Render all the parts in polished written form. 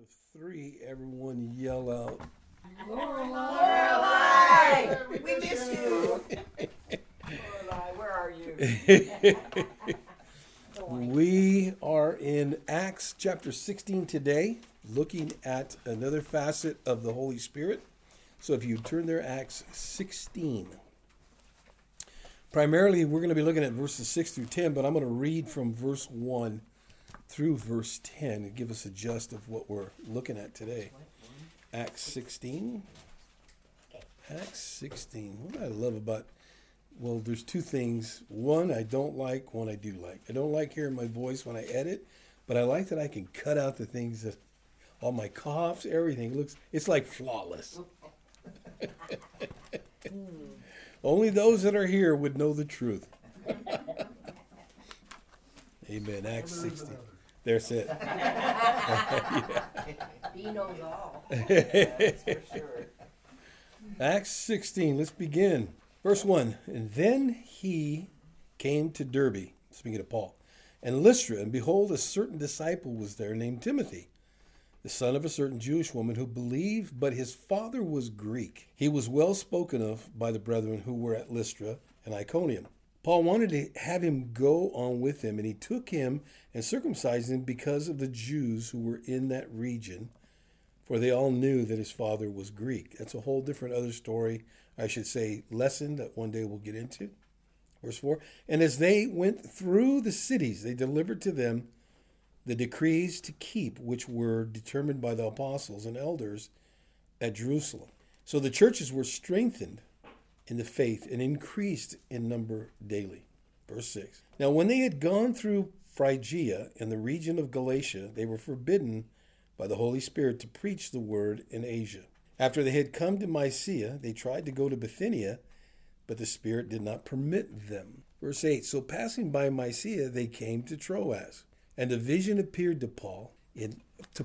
3, everyone yell out. Lorelai! We miss you. Lorelai, where are you? We are in Acts chapter 16 today, looking at another facet of the Holy Spirit. So if you turn there, Acts 16. Primarily, we're going to be looking at verses 6 through 10, but I'm going to read from verse 1 through verse 10 and give us a gist of what we're looking at today. Acts 16. Acts 16. What I love about, well, there's two things. One I don't like, one I do like. I don't like hearing my voice when I edit, but I like that I can cut out the things that, all my coughs, everything it's like flawless. Only those that are here would know the truth. Amen. Acts 16. There's it. He knows all. That's for sure. Acts 16. Let's begin. Verse 1. And then he came to Derbe, speaking of Paul, and Lystra, and behold, a certain disciple was there named Timothy, the son of a certain Jewish woman who believed, but his father was Greek. He was well spoken of by the brethren who were at Lystra and Iconium. Paul wanted to have him go on with him, and he took him and circumcised him because of the Jews who were in that region, for they all knew that his father was Greek. That's a whole different other story, I should say, lesson that one day we'll get into. Verse 4, and as they went through the cities, they delivered to them the decrees to keep, which were determined by the apostles and elders at Jerusalem. So the churches were strengthened in the faith and increased in number daily. Verse 6. Now when they had gone through Phrygia and the region of Galatia, they were forbidden by the Holy Spirit to preach the word in Asia. After they had come to Mysia, they tried to go to Bithynia, but the Spirit did not permit them. Verse 8. So passing by Mysia, they came to Troas. And a vision appeared to Paul in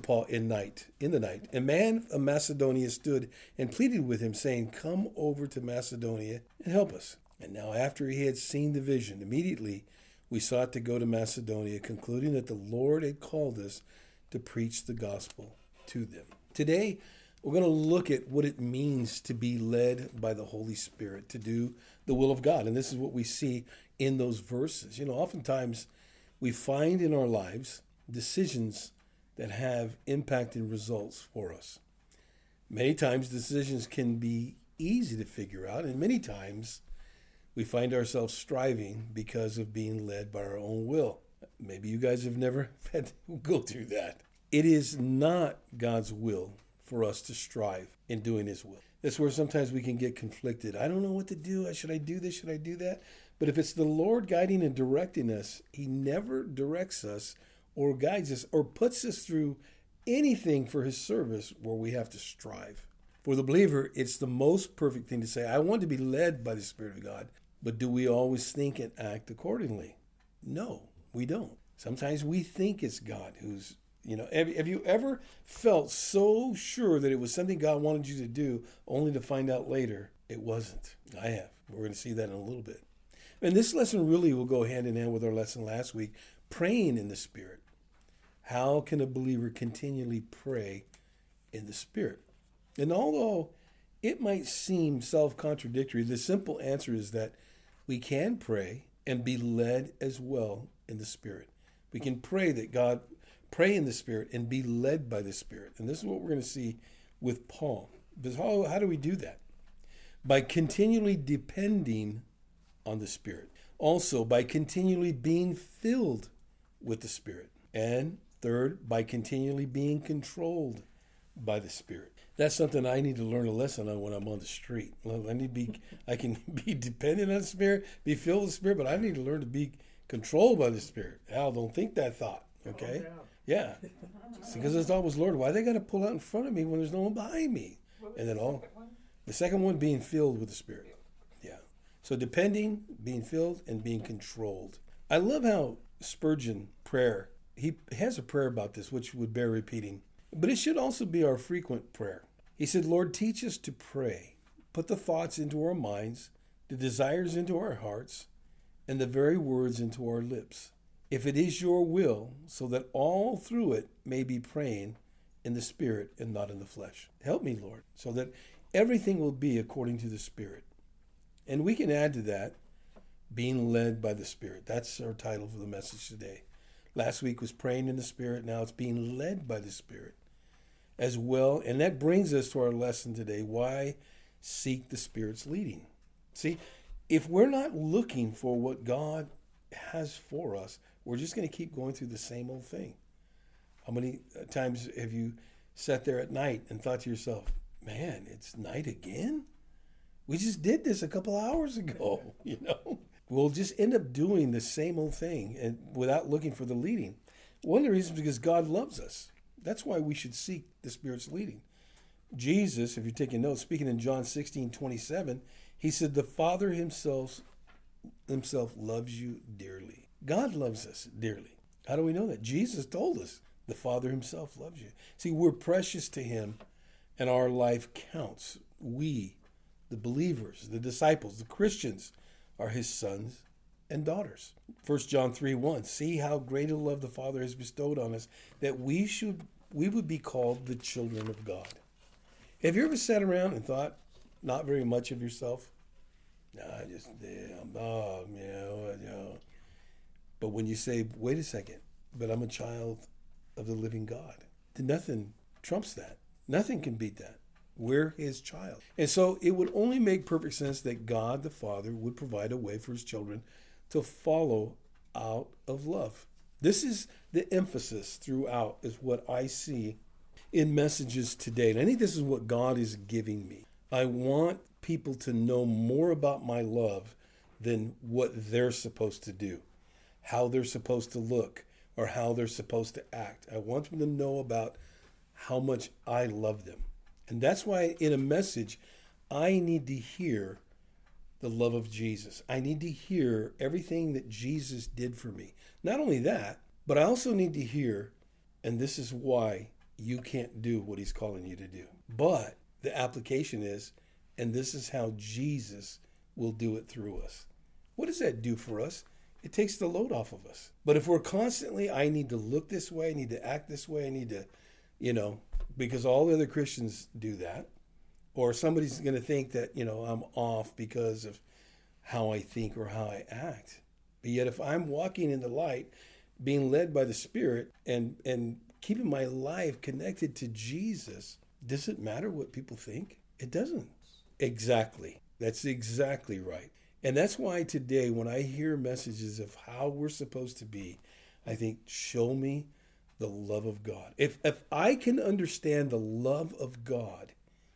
the night. A man of Macedonia stood and pleaded with him, saying, come over to Macedonia and help us. And now after he had seen the vision, immediately we sought to go to Macedonia, concluding that the Lord had called us to preach the gospel to them. Today, we're going to look at what it means to be led by the Holy Spirit, to do the will of God. And this is what we see in those verses. You know, oftentimes we find in our lives decisions that have impact and results for us. Many times decisions can be easy to figure out, and many times we find ourselves striving because of being led by our own will. Maybe you guys have never had to go through that. It is not God's will for us to strive in doing his will. That's where sometimes we can get conflicted. I don't know what to do. Should I do this? Should I do that? But if it's the Lord guiding and directing us, he never directs us or guides us or puts us through anything for his service where we have to strive. For the believer, it's the most perfect thing to say, I want to be led by the Spirit of God, but do we always think and act accordingly? No, we don't. Sometimes we think it's God who's, have you ever felt so sure that it was something God wanted you to do only to find out later it wasn't? I have. We're going to see that in a little bit. And this lesson really will go hand in hand with our lesson last week, praying in the Spirit. How can a believer continually pray in the Spirit? And although it might seem self-contradictory, the simple answer is that we can pray and be led as well in the Spirit. We can pray in the Spirit and be led by the Spirit. And this is what we're going to see with Paul. Because how do we do that? By continually depending on the Spirit. Also, by continually being filled with the Spirit. And third, by continually being controlled by the Spirit. That's something I need to learn a lesson on when I'm on the street. I can be dependent on the Spirit, be filled with the Spirit, but I need to learn to be controlled by the Spirit. Al, don't think that thought, okay? Yeah. Because it's always, Lord, why they got to pull out in front of me when there's no one behind me? And then the second one, being filled with the Spirit. Yeah. So depending, being filled, and being controlled. I love how Spurgeon prayer, he has a prayer about this, which would bear repeating. But it should also be our frequent prayer. He said, Lord, teach us to pray. Put the thoughts into our minds, the desires into our hearts, and the very words into our lips. If it is your will, so that all through it may be praying in the Spirit and not in the flesh. Help me, Lord, so that everything will be according to the Spirit. And we can add to that, being led by the Spirit. That's our title for the message today. Last week was praying in the Spirit. Now it's being led by the Spirit as well. And that brings us to our lesson today. Why seek the Spirit's leading? See, if we're not looking for what God has for us, we're just going to keep going through the same old thing. How many times have you sat there at night and thought to yourself, man, it's night again? We just did this a couple hours ago, We'll just end up doing the same old thing and without looking for the leading. One of the reasons is because God loves us. That's why we should seek the Spirit's leading. Jesus, if you're taking notes, speaking in John 16:27, he said, the Father himself loves you dearly. God loves us dearly. How do we know that? Jesus told us the Father himself loves you. See, we're precious to him and our life counts. We, the believers, the disciples, the Christians, are his sons and daughters. 1 John 3:1, see how great a love the Father has bestowed on us, that we would be called the children of God. Have you ever sat around and thought not very much of yourself? But when you say, wait a second, but I'm a child of the living God, then nothing trumps that. Nothing can beat that. We're his child. And so it would only make perfect sense that God the Father would provide a way for his children to follow out of love. This is the emphasis throughout, is what I see in messages today. And I think this is what God is giving me. I want people to know more about my love than what they're supposed to do, how they're supposed to look, or how they're supposed to act. I want them to know about how much I love them. And that's why in a message, I need to hear the love of Jesus. I need to hear everything that Jesus did for me. Not only that, but I also need to hear, and this is why you can't do what he's calling you to do. But the application is, and this is how Jesus will do it through us. What does that do for us? It takes the load off of us. But if we're constantly, I need to look this way, I need to act this way, I need to, because all the other Christians do that, or somebody's going to think that, I'm off because of how I think or how I act. But yet if I'm walking in the light, being led by the Spirit and keeping my life connected to Jesus, does it matter what people think? It doesn't. Exactly. That's exactly right. And that's why today, when I hear messages of how we're supposed to be, I think, show me the love of God. If I can understand the love of God,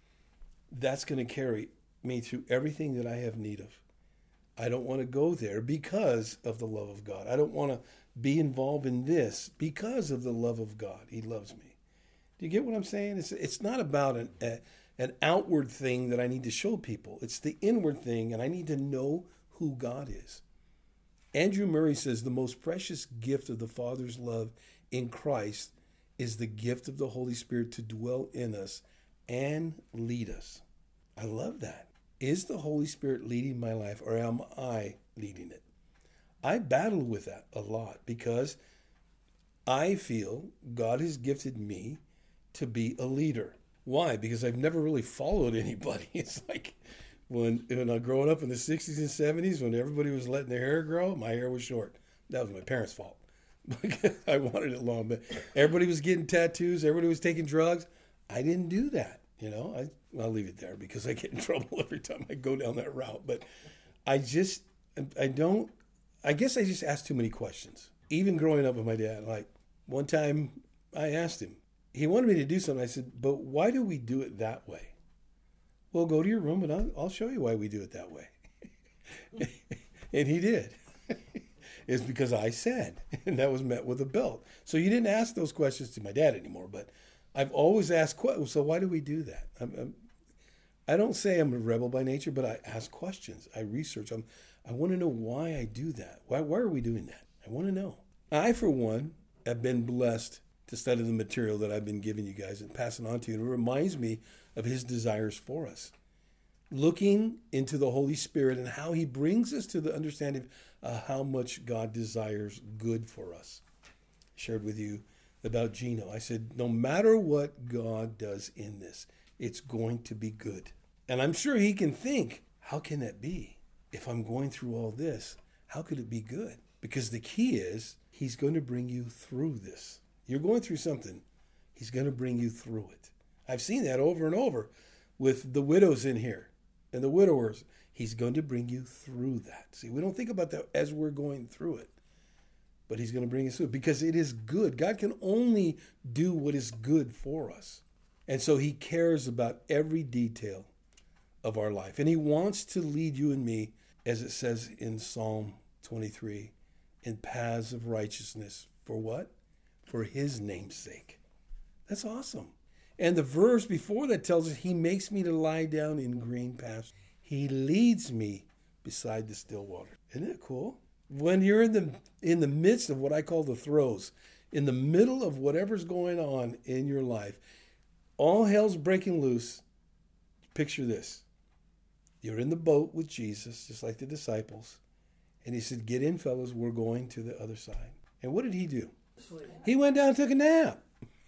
that's going to carry me through everything that I have need of. I don't want to go there because of the love of God. I don't want to be involved in this because of the love of God. He loves me. Do you get what I'm saying? It's not about an outward thing that I need to show people. It's the inward thing, and I need to know who God is. Andrew Murray says the most precious gift of the Father's love in Christ is the gift of the Holy Spirit to dwell in us and lead us. I love that. Is the Holy Spirit leading my life, or am I leading it? I battle with that a lot because I feel God has gifted me to be a leader. Why? Because I've never really followed anybody. It's like when I was growing up in the 60s and 70s, when everybody was letting their hair grow, my hair was short. That was my parents' fault. I wanted it long, but everybody was getting tattoos. Everybody was taking drugs. I didn't do that. I'll leave it there because I get in trouble every time I go down that route. But I guess I just asked too many questions. Even growing up with my dad, like one time I asked him, he wanted me to do something. I said, but why do we do it that way? Well, go to your room and I'll show you why we do it that way. And he did. It's because I said, and that was met with a belt. So you didn't ask those questions to my dad anymore, but I've always asked questions. So why do we do that? I don't say I'm a rebel by nature, but I ask questions. I research. I want to know why I do that. Why are we doing that? I want to know. I, for one, have been blessed to study the material that I've been giving you guys and passing on to you. And it reminds me of his desires for us. Looking into the Holy Spirit and how he brings us to the understanding of how much God desires good for us. I shared with you about Gino. I said, no matter what God does in this, it's going to be good. And I'm sure he can think, how can that be? If I'm going through all this, how could it be good? Because the key is, he's going to bring you through this. You're going through something. He's going to bring you through it. I've seen that over and over with the widows in here and the widowers. He's going to bring you through that. See, we don't think about that as we're going through it. But he's going to bring us through it because it is good. God can only do what is good for us. And so he cares about every detail of our life. And he wants to lead you and me, as it says in Psalm 23, in paths of righteousness. For what? For his name's sake. That's awesome. And the verse before that tells us he makes me to lie down in green pastures. He leads me beside the still water. Isn't it cool? When you're in the midst of what I call the throes, in the middle of whatever's going on in your life, all hell's breaking loose. Picture this. You're in the boat with Jesus, just like the disciples. And he said, get in, fellas, we're going to the other side. And what did he do? He went down and took a nap.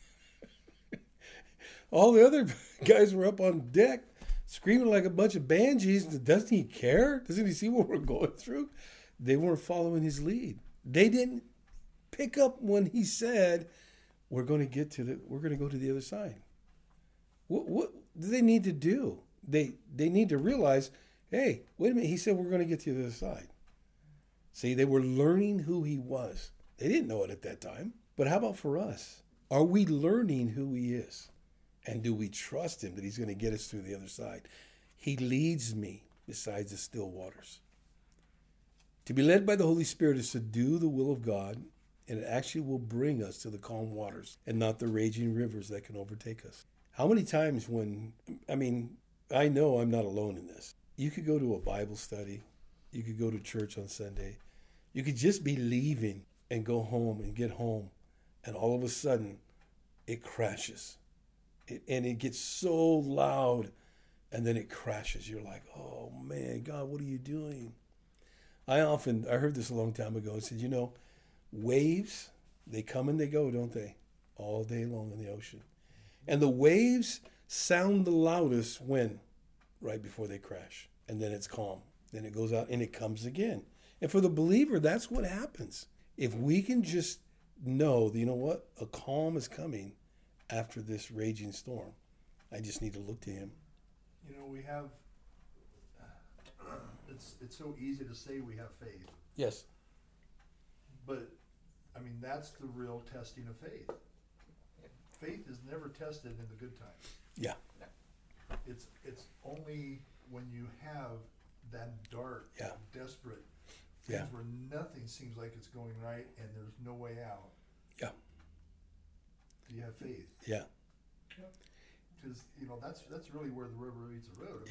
All the other guys were up on deck screaming like a bunch of banshees. Doesn't he care? Doesn't he see what we're going through? They weren't following his lead. They didn't pick up when he said, we're going to go to the other side. What do they need to do? They need to realize, hey, wait a minute. He said we're going to get to the other side. See, they were learning who he was. They didn't know it at that time. But how about for us? Are we learning who he is? And do we trust him that he's going to get us through the other side? He leads me beside the still waters. To be led by the Holy Spirit is to do the will of God, and it actually will bring us to the calm waters and not the raging rivers that can overtake us. How many times I know I'm not alone in this. You could go to a Bible study. You could go to church on Sunday. You could just be leaving and go home and get home. And all of a sudden, it crashes. And it gets so loud. And then it crashes. You're like, oh, man, God, what are you doing? I heard this a long time ago. I said, waves, they come and they go, don't they? All day long in the ocean. And the waves sound the loudest when? Right before they crash. And then it's calm. Then it goes out and it comes again. And for the believer, that's what happens. If we can just know that, you know what? A calm is coming after this raging storm. I just need to look to him. We have, it's so easy to say we have faith. Yes. But, that's the real testing of faith. Faith is never tested in the good times. Yeah. It's only when you have that dark, desperate things where nothing seems like it's going right and there's no way out. Yeah. Do you have faith? Yeah. Because that's really where the rubber meets the road.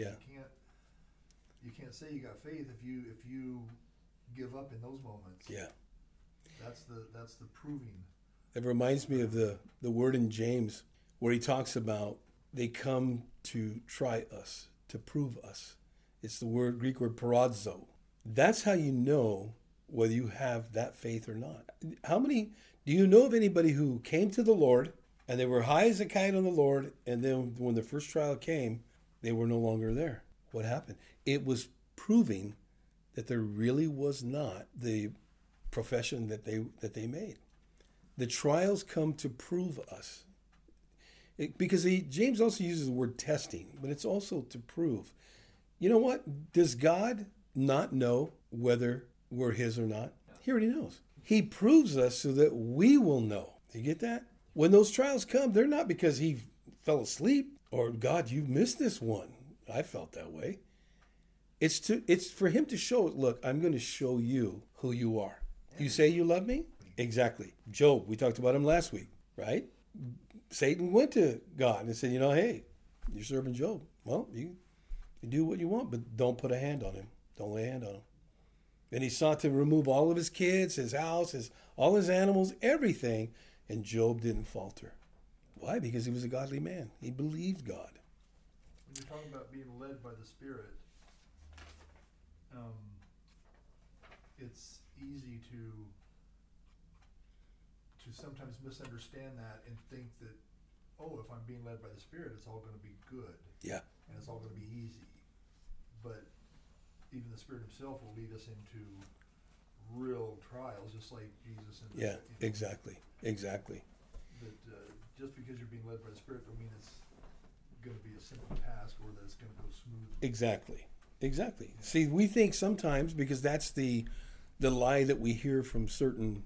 You can't say you got faith if you give up in those moments. Yeah. That's the proving. It reminds me of the word in James where he talks about they come to try us, to prove us. It's the Greek word paradzo. That's how you know whether you have that faith or not. Do you know of anybody who came to the Lord and they were high as a kite on the Lord, and then when the first trial came, they were no longer there? What happened? It was proving that there really was not the profession that they made. The trials come to prove us. Because James also uses the word testing, but it's also to prove. You know what? Does God not know whether we're his or not? He already knows. He proves us so that we will know. Do you get that? When those trials come, they're not because he fell asleep or, God, you missed this one. I felt that way. It's for him to show, look, I'm going to show you who you are. You say you love me? Exactly. Job, we talked about him last week, right? Satan went to God and said, hey, you're serving Job. Well, you do what you want, but don't put a hand on him. Don't lay a hand on him. And he sought to remove all of his kids, his house, all his animals, everything, and Job didn't falter. Why? Because he was a godly man. He believed God. When you're talking about being led by the Spirit, it's easy to to sometimes misunderstand that and think that, oh, if I'm being led by the Spirit, it's all going to be good. Yeah. And it's all going to be easy. But even the Spirit himself will lead us into real trials, just like Jesus. And Yeah, exactly. Exactly. That just because you're being led by the Spirit don't mean it's going to be a simple task or that it's going to go smoothly. Exactly. Exactly. See, we think sometimes, because that's the lie that we hear from certain,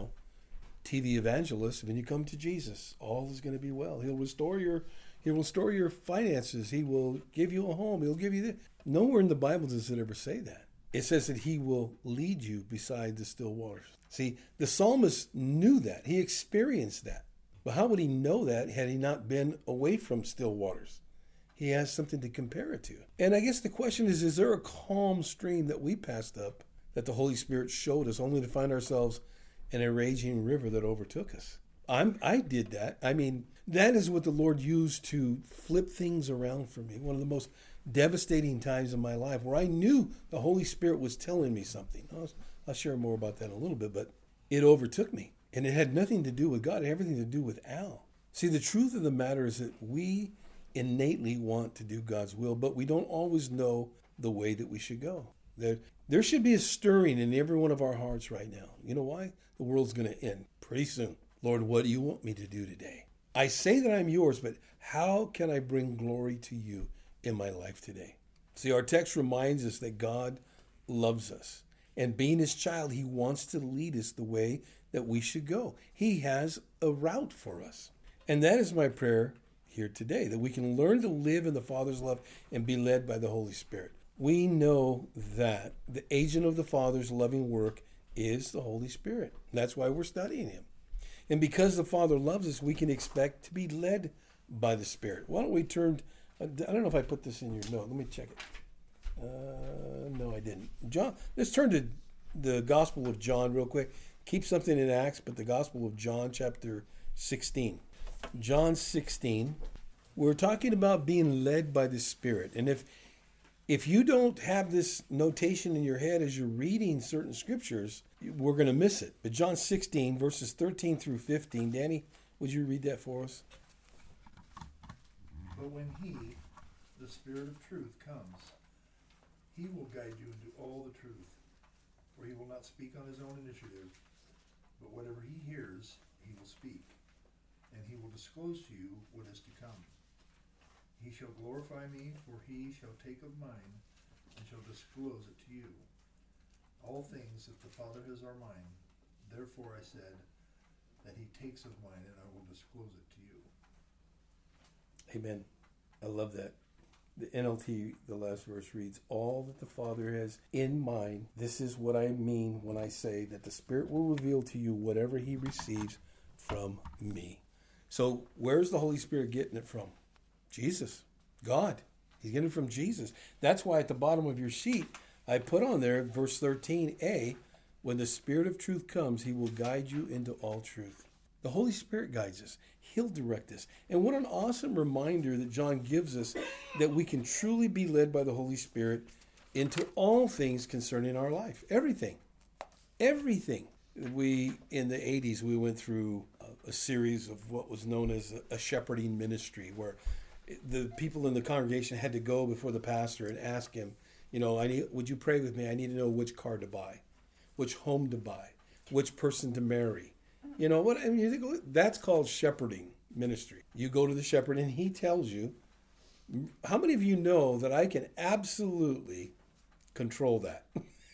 TV evangelists, when you come to Jesus, all is going to be well. He'll restore your finances. He will give you a home. He'll give you this. Nowhere in the Bible does it ever say that. It says that he will lead you beside the still waters. See, the psalmist knew that. He experienced that. But how would he know that had he not been away from still waters? He has something to compare it to. And I guess the question is there a calm stream that we passed up that the Holy Spirit showed us, only to find ourselves in a raging river that overtook us? I did that. I mean, that is what the Lord used to flip things around for me. One of the most devastating times in my life where I knew the Holy Spirit was telling me something. I'll share more about that in a little bit, but it overtook me. And it had nothing to do with God. It had everything to do with Al. See, the truth of the matter is that we innately want to do God's will, but we don't always know the way that we should go. There should be a stirring in every one of our hearts right now. You know why? The world's going to end pretty soon. Lord, what do you want me to do today? I say that I'm yours, but how can I bring glory to you in my life today? See, our text reminds us that God loves us. And being his child, he wants to lead us the way that we should go. He has a route for us. And that is my prayer here today, that we can learn to live in the Father's love and be led by the Holy Spirit. We know that the agent of the Father's loving work is the Holy Spirit. That's why we're studying him. And because the Father loves us, we can expect to be led by the Spirit. Why don't we turn, I don't know if I put this in your note. Let me check it. No, I didn't. John, let's turn to the Gospel of John real quick. Keep something in Acts, but the Gospel of John, chapter 16. John 16. We're talking about being led by the Spirit. And if you don't have this notation in your head as you're reading certain scriptures, we're going to miss it. But John 16, verses 13 through 15. Danny, would you read that for us? But when he, the Spirit of truth, comes, he will guide you into all the truth. For he will not speak on his own initiative, but whatever he hears, he will speak. And he will disclose to you what is to come. He shall glorify me, for he shall take of mine, and shall disclose it to you. All things that the Father has are mine. Therefore I said that he takes of mine, and I will disclose it to you. Amen. I love that. The NLT, the last verse reads, all that the Father has in mind, this is what I mean when I say that the Spirit will reveal to you whatever he receives from me. So where's the Holy Spirit getting it from? Jesus, God. He's getting it from Jesus. That's why at the bottom of your sheet, I put on there, verse 13a, when the Spirit of truth comes, he will guide you into all truth. The Holy Spirit guides us. He'll direct us. And what an awesome reminder that John gives us that we can truly be led by the Holy Spirit into all things concerning our life. Everything. Everything. In the 80s, we went through a series of what was known as a shepherding ministry, where the people in the congregation had to go before the pastor and ask him, would you pray with me? I need to know which car to buy, which home to buy, which person to marry. You know what? I mean, you think that's called shepherding ministry. You go to the shepherd and he tells you. How many of you know that I can absolutely control that?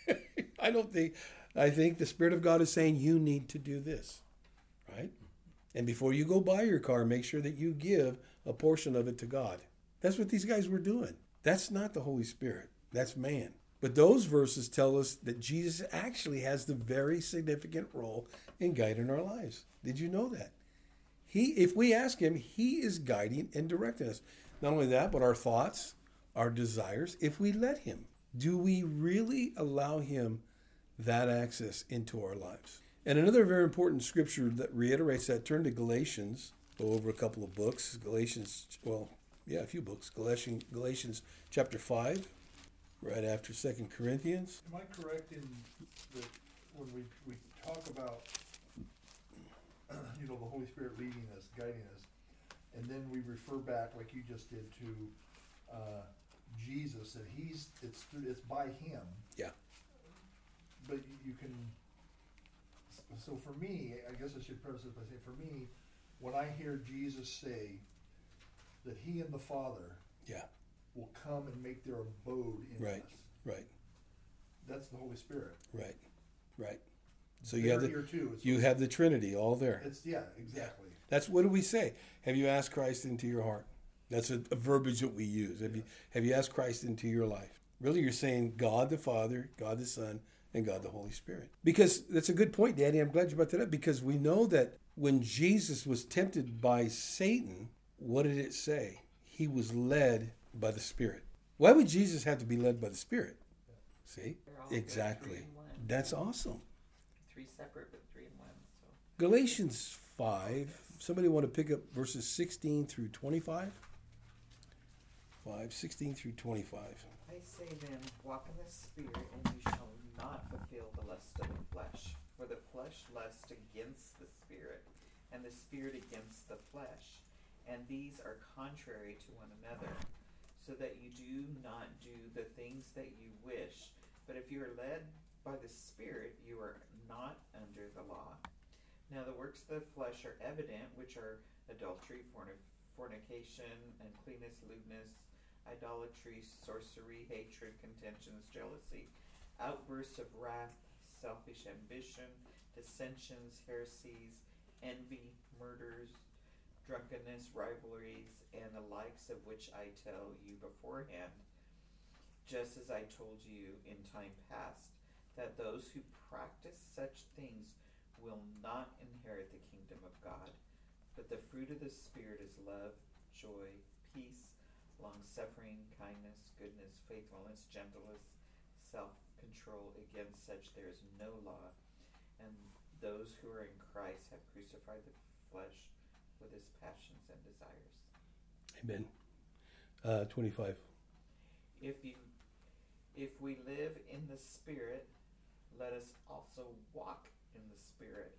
I think the Spirit of God is saying you need to do this, right? And before you go buy your car, make sure that you give a portion of it to God. That's what these guys were doing. That's not the Holy Spirit. That's man. But those verses tell us that Jesus actually has the very significant role in guiding our lives. Did you know that? If we ask him, he is guiding and directing us. Not only that, but our thoughts, our desires, if we let him. Do we really allow him that access into our lives? And another very important scripture that reiterates that, turn to Galatians. Go over a couple of books. A few books. Galatians chapter 5. Right after 2 Corinthians. Am I correct in that when we talk about the Holy Spirit leading us, guiding us, and then we refer back, like you just did, to Jesus, and it's by Him. Yeah. But you can. So for me, I guess I should preface this by saying, for me, when I hear Jesus say that He and the Father, yeah, will come and make their abode in right, us, right, that's the Holy Spirit. right, right. So They're you have here too. you have the Trinity all there. It's exactly. That's what do we say? Have you asked Christ into your heart? That's a verbiage that we use. Have you asked Christ into your life? Really, you're saying God the Father, God the Son, and God the Holy Spirit. Because that's a good point, Daddy. I'm glad you brought that up, because we know that when Jesus was tempted by Satan, what did it say? He was led by the Spirit. Why would Jesus have to be led by the Spirit? See? Exactly. That's awesome. 3 separate, but 3 in 1. So. Galatians 5. Somebody want to pick up verses 16 through 25? 5:16 through 25. I say then, walk in the Spirit, and you shall not fulfill the lust of the flesh. For the flesh lusts against the Spirit, and the Spirit against the flesh. And these are contrary to one another, so that you do not do the things that you wish. But if you are led by the Spirit, you are not under the law. Now the works of the flesh are evident, which are adultery, fornication, uncleanness, lewdness, idolatry, sorcery, hatred, contentions, jealousy, outbursts of wrath, selfish ambition, dissensions, heresies, envy, murders, drunkenness, rivalries, and the likes, of which I tell you beforehand, just as I told you in time past, that those who practice such things will not inherit the kingdom of God. But the fruit of the Spirit is love, joy, peace, long-suffering, kindness, goodness, faithfulness, gentleness, self-control. Against such there is no law. And those who are in Christ have crucified the flesh with its passions and desires. Amen. 25. If we live in the Spirit, let us also walk in the Spirit.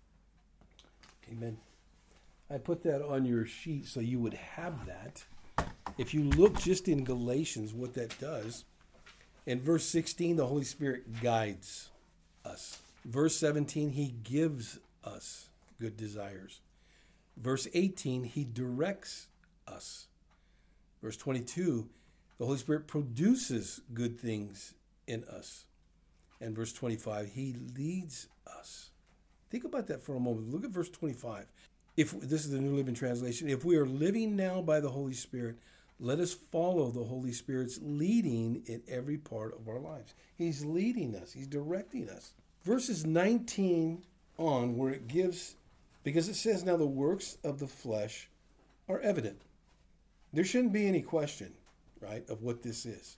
Amen. I put that on your sheet so you would have that. If you look just in Galatians, what that does, in verse 16, the Holy Spirit guides us. Verse 17, He gives us good desires. Verse 18, He directs us. Verse 22, the Holy Spirit produces good things in us. And verse 25, He leads us. Think about that for a moment. Look at verse 25. If this is the New Living Translation, if we are living now by the Holy Spirit, let us follow the Holy Spirit's leading in every part of our lives. He's leading us. He's directing us. Verses 19 on, where it gives, because it says, now the works of the flesh are evident. There shouldn't be any question, right, of what this is.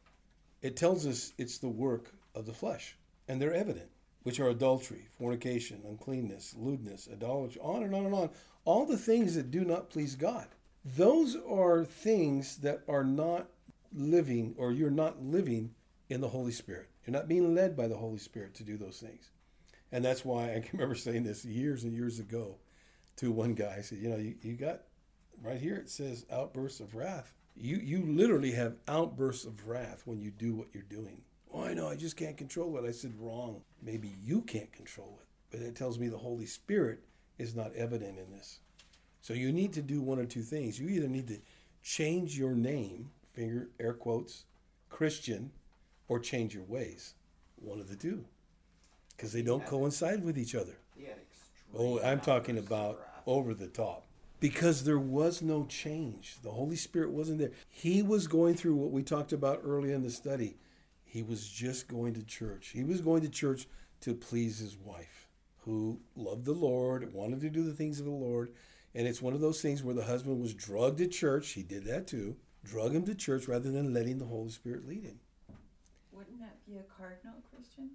It tells us it's the work of the flesh, and they're evident, which are adultery, fornication, uncleanness, lewdness, idolatry, on and on and on. All the things that do not please God. Those are things that are not living, or you're not living in the Holy Spirit. You're not being led by the Holy Spirit to do those things. And that's why I can remember saying this years and years ago to one guy. I said, you got, right here it says outbursts of wrath. You literally have outbursts of wrath when you do what you're doing. Oh, I know, I just can't control it. I said, wrong. Maybe you can't control it. But it tells me the Holy Spirit is not evident in this. So you need to do one or two things. You either need to change your name, finger, air quotes, Christian, or change your ways. One of the two. Because they don't coincide with each other. Yeah, Oh, I'm talking about over the top. Because there was no change. The Holy Spirit wasn't there. He was going through what we talked about early in the study. He was just going to church. He was going to church to please his wife, who loved the Lord, wanted to do the things of the Lord. And it's one of those things where the husband was drugged to church. He did that too. Drug him to church rather than letting the Holy Spirit lead him. Wouldn't that be a cardinal Christian?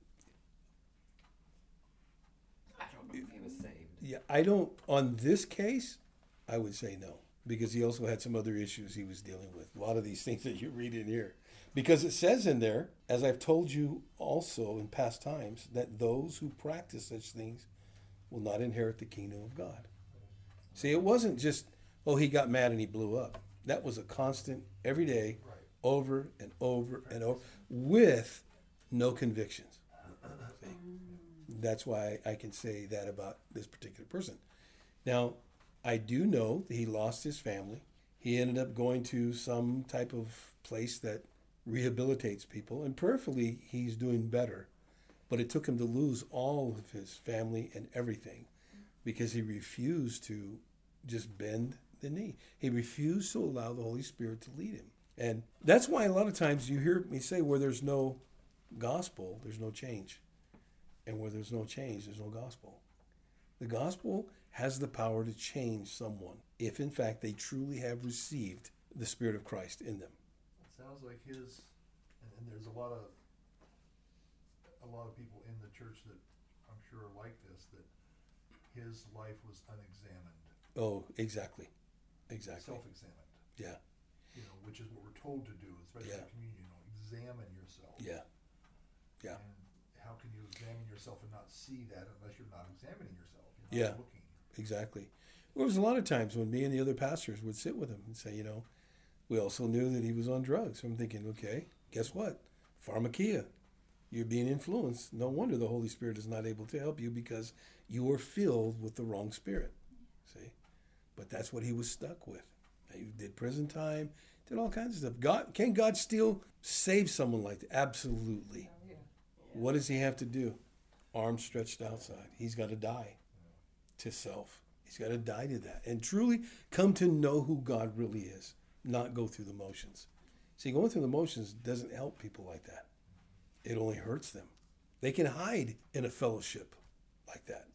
I don't know if he was saved. Yeah, I don't, on this case, I would say no. Because he also had some other issues he was dealing with. A lot of these things that you read in here. Because it says in there, as I've told you also in past times, that those who practice such things will not inherit the kingdom of God. See, it wasn't just, oh, he got mad and he blew up. That was a constant, every day, Right. over and over and over, with no convictions. See? That's why I can say that about this particular person. Now, I do know that he lost his family. He ended up going to some type of place that rehabilitates people, and prayerfully, he's doing better. But it took him to lose all of his family and everything because he refused to just bend the knee. He refused to allow the Holy Spirit to lead him. And that's why a lot of times you hear me say, where there's no gospel, there's no change. And where there's no change, there's no gospel. The gospel has the power to change someone if, in fact, they truly have received the Spirit of Christ in them. It sounds like his, and there's a lot of people in the church that I'm sure are like this, that his life was unexamined. Oh, exactly. Exactly. Self-examined. Yeah. Which is what we're told to do, especially Yeah. in communion. Examine yourself. Yeah. Yeah. And how can you examine yourself and not see that unless you're not examining yourself? You're Yeah. not looking. Exactly. There was a lot of times when me and the other pastors would sit with him and say, we also knew that he was on drugs. So I'm thinking, okay, guess what? Pharmakia. You're being influenced. No wonder the Holy Spirit is not able to help you because you are filled with the wrong spirit. See? But that's what he was stuck with. He did prison time, did all kinds of stuff. Can God still save someone like that? Absolutely. Oh, yeah. What does he have to do? Arms stretched outside. He's got to die to self. He's got to die to that and truly come to know who God really is, not go through the motions. See, going through the motions doesn't help people like that. It only hurts them. They can hide in a fellowship like that.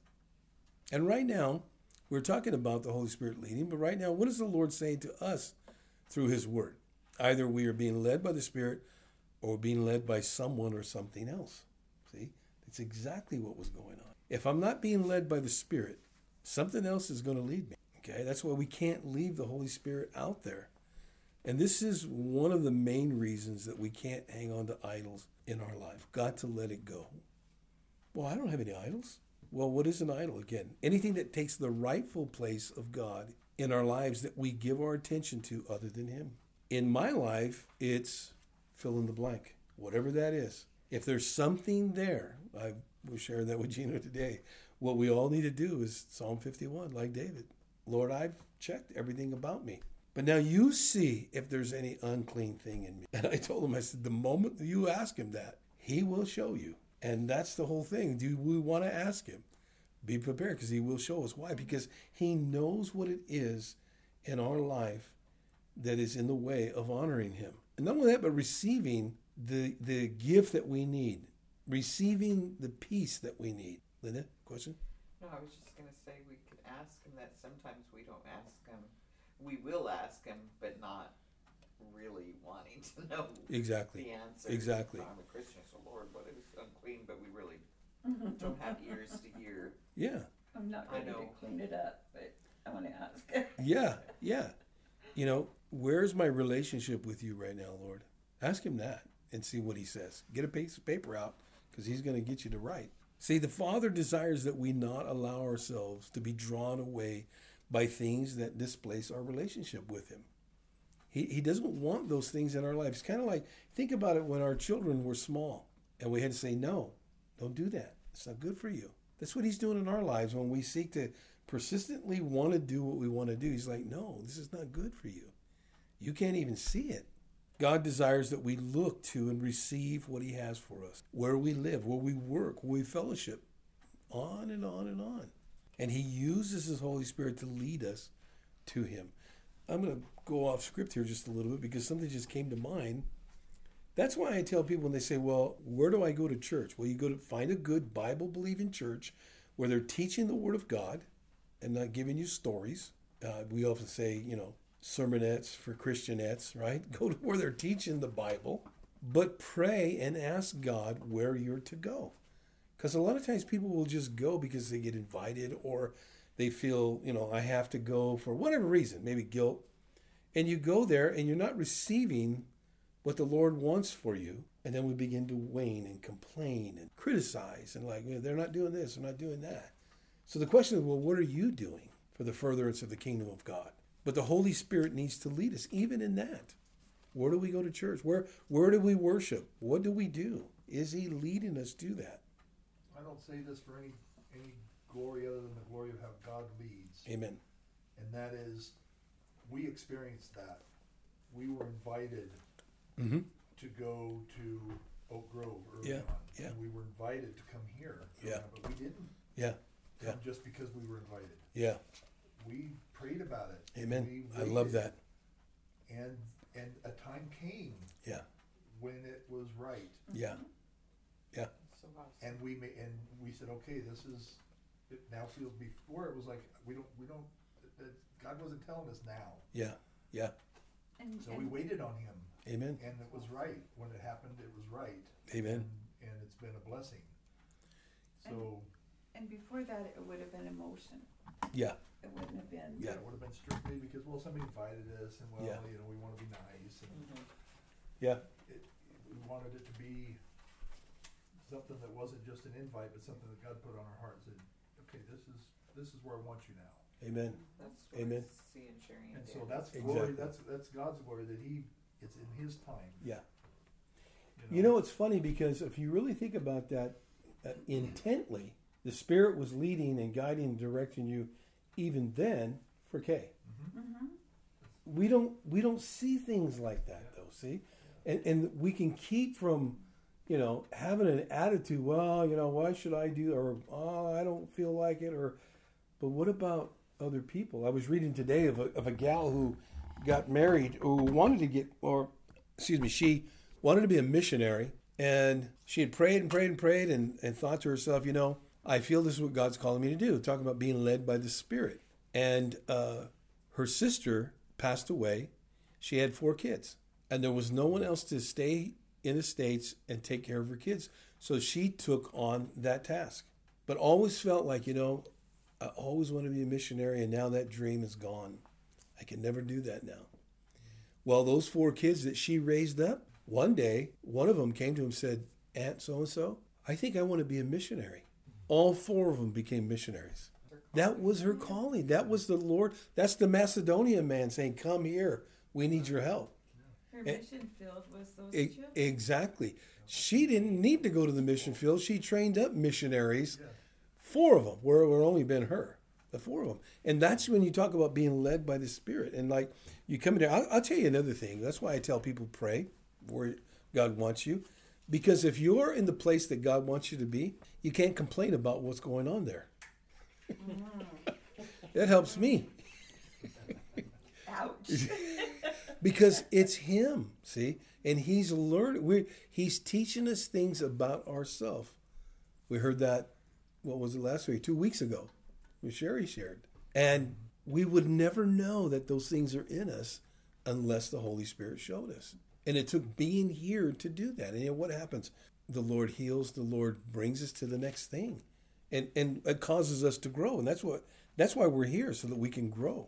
And right now, we're talking about the Holy Spirit leading, but right now, what is the Lord saying to us through his word? Either we are being led by the Spirit or being led by someone or something else. See, it's exactly what was going on. If I'm not being led by the Spirit, something else is going to lead me. Okay, that's why we can't leave the Holy Spirit out there. And this is one of the main reasons that we can't hang on to idols in our life. Got to let it go. Well, I don't have any idols. Well, what is an idol? Again, anything that takes the rightful place of God in our lives that we give our attention to other than him. In my life, it's fill in the blank, whatever that is. If there's something there, I was sharing that with Gino today, what we all need to do is Psalm 51, like David. Lord, I've checked everything about me. But now you see if there's any unclean thing in me. And I told him, I said, the moment you ask him that, he will show you. And that's the whole thing. Do we want to ask him? Be prepared because he will show us. Why? Because he knows what it is in our life that is in the way of honoring him. And not only that, but receiving the gift that we need. Receiving the peace that we need. Linda, question? No, I was just going to say we could ask him that. Sometimes we don't ask him. We will ask him, but not really wanting to know Exactly. the answer. Exactly. I'm a Christian, so Lord, what is unclean? But we really don't have ears to hear. Yeah. I'm not I ready to know. clean it up, but I want to ask. Yeah. Yeah. Where's my relationship with you right now, Lord? Ask him that and see what he says. Get a piece of paper out because he's going to get you to write. See, the Father desires that we not allow ourselves to be drawn away by things that displace our relationship with him. He doesn't want those things in our lives. Kind of like, think about it when our children were small and we had to say, no, don't do that. It's not good for you. That's what he's doing in our lives when we seek to persistently want to do what we want to do. He's like, no, this is not good for you. You can't even see it. God desires that we look to and receive what he has for us, where we live, where we work, where we fellowship, on and on and on. And he uses his Holy Spirit to lead us to him. I'm going to go off script here just a little bit because something just came to mind. That's why I tell people when they say, well, where do I go to church? Well, you go to find a good Bible-believing church where they're teaching the Word of God and not giving you stories. We often say, sermonettes for Christianettes, right? Go to where they're teaching the Bible, but pray and ask God where you're to go. Because a lot of times people will just go because they get invited or they feel, I have to go for whatever reason, maybe guilt. And you go there and you're not receiving what the Lord wants for you. And then we begin to wane and complain and criticize and they're not doing this, they're not doing that. So the question is, well, what are you doing for the furtherance of the kingdom of God? But the Holy Spirit needs to lead us even in that. Where do we go to church? Where do we worship? What do we do? Is he leading us to that? I don't say this for any glory other than the glory of how God leads. Amen. And that is, we experienced that. We were invited Mm-hmm. to go to Oak Grove early Yeah, on. yeah. And we were invited to come here. Yeah. But we didn't Yeah. come just because we were invited. Yeah. We prayed about it. Amen. We I love waited. that. And a time came Yeah. when it was right. Yeah. Yeah. So awesome. And we said, okay, this is, it now feels, before it was like, we don't, God wasn't telling us now. Yeah. Yeah. And, So we waited on him, Amen. and it was right. When it happened, it was right. Amen. And it's been a blessing. So, and before that, it would have been emotion. Yeah. It wouldn't have been. Yeah. it would have been strictly because, well, somebody invited us, and well, Yeah. we want to be nice, and Mhm. Yeah. we wanted it to be something that wasn't just an invite, but something that God put on our heart and said, okay, this is where I want you now. Amen. That's what Amen. I see in Sherry And and so Dan. that's Exactly. glory. That's God's glory that it's in His time. Yeah. You know, it's funny because if you really think about that intently, the Spirit was leading and guiding and directing you even then for Kay. Mm-hmm. We don't see things like that though, see? And we can keep from, having an attitude, well, why should I do, or oh, I don't feel like it, but what about other people? I was reading today of a gal who got married, who wanted to she wanted to be a missionary, and she had prayed and prayed and prayed and thought to herself, I feel this is what God's calling me to do, talking about being led by the Spirit. And her sister passed away. She had 4 kids, and there was no one else to stay in the States and take care of her kids. So she took on that task, but always felt like, I always want to be a missionary, and now that dream is gone. I can never do that now. Well, those 4 kids that she raised up, one day, one of them came to him and said, Aunt so-and-so, I think I want to be a missionary. All 4 of them became missionaries. That was her calling. That was the Lord. That's the Macedonian man saying, come here. We need your help. Her mission field was those children. Exactly. She didn't need to go to the mission field. She trained up missionaries. 4 of them, where it only been her. The 4 of them. And that's when you talk about being led by the Spirit. And like you come in there, I'll tell you another thing. That's why I tell people pray where God wants you. Because if you're in the place that God wants you to be, you can't complain about what's going on there. That helps me. Ouch. Because it's Him, see? And He's learning. He's teaching us things about ourselves. We heard that, what was it last week? 2 weeks ago. When Sherry shared. And we would never know that those things are in us unless the Holy Spirit showed us. And it took being here to do that. And what happens? The Lord heals. The Lord brings us to the next thing. And it causes us to grow. And that's why we're here, so that we can grow.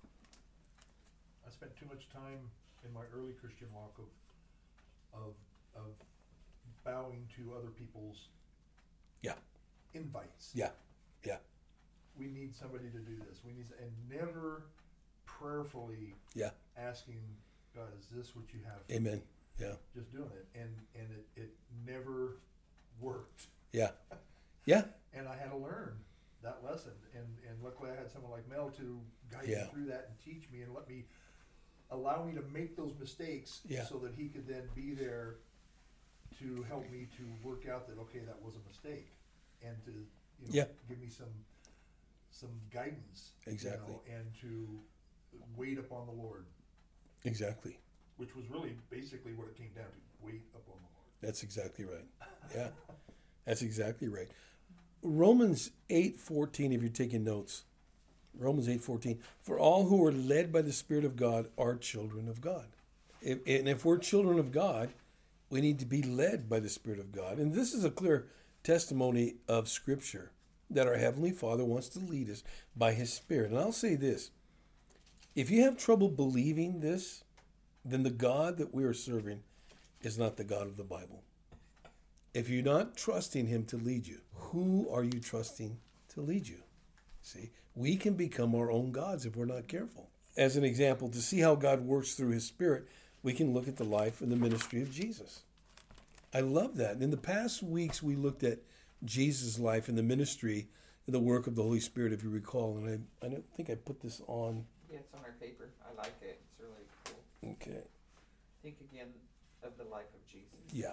I spent too much time in my early Christian walk of bowing to other people's invites. Yeah. We need somebody to do this. And never prayerfully asking God, is this what you have? Amen. Yeah. Just doing it, and it never worked. Yeah. And I had to learn that lesson, and luckily I had someone like Mel to guide me through that and teach me and allow me to make those mistakes, so that he could then be there to help me to work out that that was a mistake, and to give me some guidance. Exactly. And to wait upon the Lord. Exactly. Which was really basically what it came down to. Wait upon the Lord. That's exactly right. Yeah. That's exactly right. Romans 8:14, if you're taking notes. Romans 8:14. For all who are led by the Spirit of God are children of God. And if we're children of God, we need to be led by the Spirit of God. And this is a clear testimony of Scripture, that our Heavenly Father wants to lead us by His Spirit. And I'll say this. If you have trouble believing this, then the God that we are serving is not the God of the Bible. If you're not trusting Him to lead you, who are you trusting to lead you? See, we can become our own gods if we're not careful. As an example, to see how God works through his Spirit, we can look at the life and the ministry of Jesus. I love that. In the past weeks, we looked at Jesus' life and the ministry and the work of the Holy Spirit, if you recall. And I don't think I put this on. Yeah, it's on our paper. I like it. It's really cool. Okay. Think again of the life of Jesus. Yeah.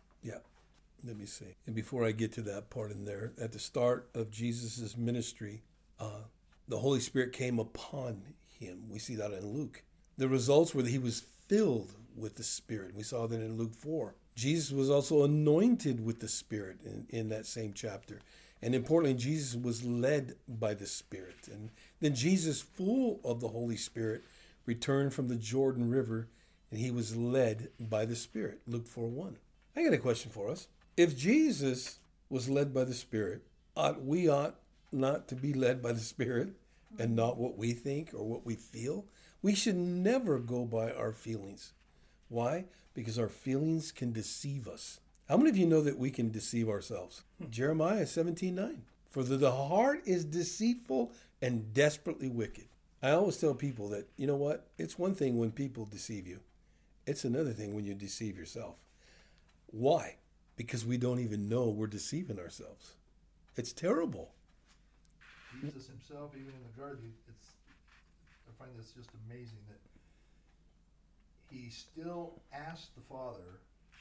Let me see. And before I get to that part in there, at the start of Jesus' ministry, the Holy Spirit came upon him. We see that in Luke. The results were that he was filled with the Spirit. We saw that in Luke 4. Jesus was also anointed with the Spirit in that same chapter. And importantly, Jesus was led by the Spirit. And then Jesus, full of the Holy Spirit, returned from the Jordan River, and he was led by the Spirit. Luke 4:1. I got a question for us. If Jesus was led by the Spirit, we ought not to be led by the Spirit and not what we think or what we feel. We should never go by our feelings. Why? Because our feelings can deceive us. How many of you know that we can deceive ourselves? Jeremiah 17:9. For the heart is deceitful and desperately wicked. I always tell people that, you know what? It's one thing when people deceive you. It's another thing when you deceive yourself. Why? Because we don't even know we're deceiving ourselves. It's terrible. Jesus himself, even in the garden, I find this just amazing that he still asked the Father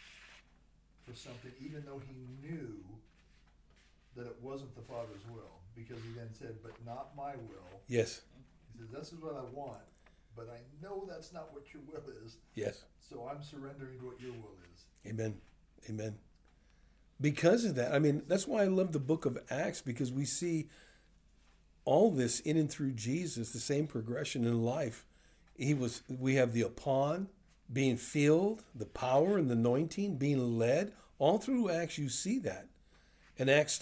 for something, even though he knew that it wasn't the Father's will, because he then said, but not my will. Yes. He says, this is what I want, but I know that's not what your will is. Yes. So I'm surrendering to what your will is. Amen. Amen. Because of that, I mean, that's why I love the book of Acts, because we see all this in and through Jesus, the same progression in life. We have the upon, being filled, the power and the anointing, being led. All through Acts, you see that. In Acts